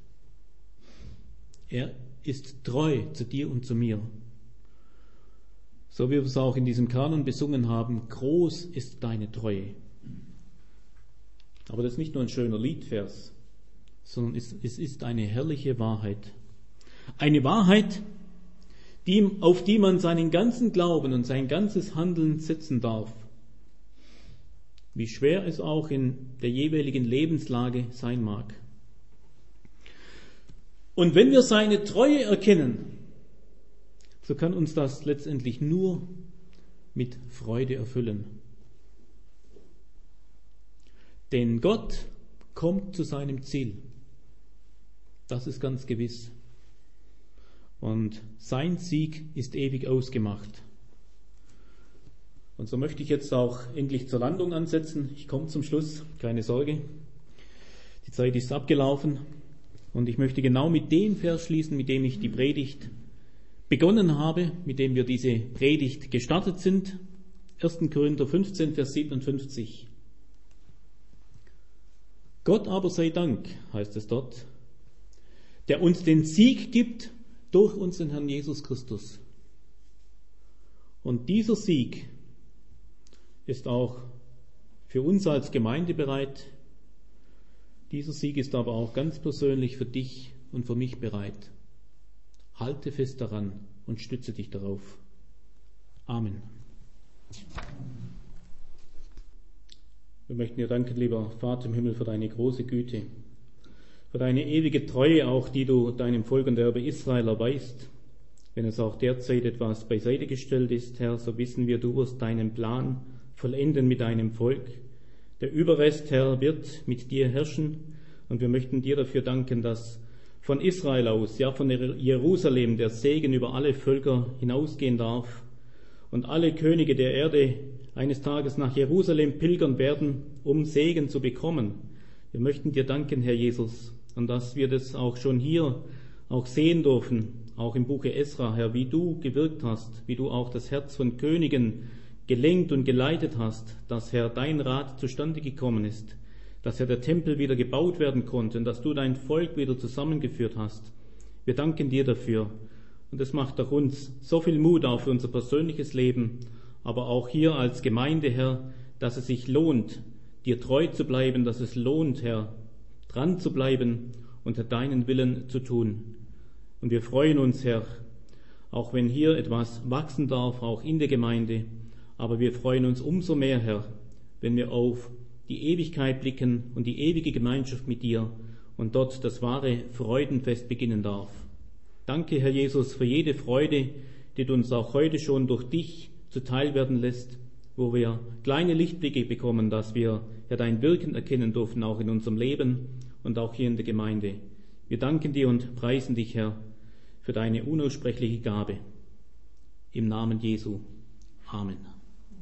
A: Er ist treu zu dir und zu mir. So wie wir es auch in diesem Kanon besungen haben, groß ist deine Treue. Aber das ist nicht nur ein schöner Liedvers, sondern es, es ist eine herrliche Wahrheit. Eine Wahrheit, die, auf die man seinen ganzen Glauben und sein ganzes Handeln setzen darf. Wie schwer es auch in der jeweiligen Lebenslage sein mag. Und wenn wir seine Treue erkennen, so kann uns das letztendlich nur mit Freude erfüllen. Denn Gott kommt zu seinem Ziel. Das ist ganz gewiss. Und sein Sieg ist ewig ausgemacht. Und so möchte ich jetzt auch endlich zur Landung ansetzen. Ich komme zum Schluss, keine Sorge. Die Zeit ist abgelaufen. Und ich möchte genau mit dem Vers schließen, mit dem ich die Predigt begonnen habe, mit dem wir diese Predigt gestartet sind. erster Korinther fünfzehn, Vers siebenundfünfzig. Gott aber sei Dank, heißt es dort, der uns den Sieg gibt durch unseren Herrn Jesus Christus. Und dieser Sieg ist auch für uns als Gemeinde bereit. Dieser Sieg ist aber auch ganz persönlich für dich und für mich bereit. Halte fest daran und stütze dich darauf. Amen. Wir möchten dir danken, lieber Vater im Himmel, für deine große Güte, für deine ewige Treue auch, die du deinem Volk und Erbe Israel erweist. Wenn es auch derzeit etwas beiseite gestellt ist, Herr, so wissen wir, du wirst deinen Plan vollenden mit deinem Volk. Der Überrest, Herr, wird mit dir herrschen, und wir möchten dir dafür danken, dass von Israel aus, ja von Jerusalem, der Segen über alle Völker hinausgehen darf und alle Könige der Erde eines Tages nach Jerusalem pilgern werden, um Segen zu bekommen. Wir möchten dir danken, Herr Jesus, und dass wir das auch schon hier auch sehen dürfen, auch im Buche Esra, Herr, wie du gewirkt hast, wie du auch das Herz von Königen gelenkt und geleitet hast, dass, Herr, dein Rat zustande gekommen ist, dass, Herr, der Tempel wieder gebaut werden konnte und dass du dein Volk wieder zusammengeführt hast. Wir danken dir dafür. Und es macht auch uns so viel Mut auch für unser persönliches Leben, aber auch hier als Gemeinde, Herr, dass es sich lohnt, dir treu zu bleiben, dass es lohnt, Herr, dran zu bleiben und deinen Willen zu tun. Und wir freuen uns, Herr, auch wenn hier etwas wachsen darf, auch in der Gemeinde, aber wir freuen uns umso mehr, Herr, wenn wir auf die Ewigkeit blicken und die ewige Gemeinschaft mit dir und dort das wahre Freudenfest beginnen darf. Danke, Herr Jesus, für jede Freude, die du uns auch heute schon durch dich zuteil werden lässt, wo wir kleine Lichtblicke bekommen, dass wir, Herr, dein Wirken erkennen dürfen, auch in unserem Leben und auch hier in der Gemeinde. Wir danken dir und preisen dich, Herr, für deine unaussprechliche Gabe. Im Namen Jesu. Amen.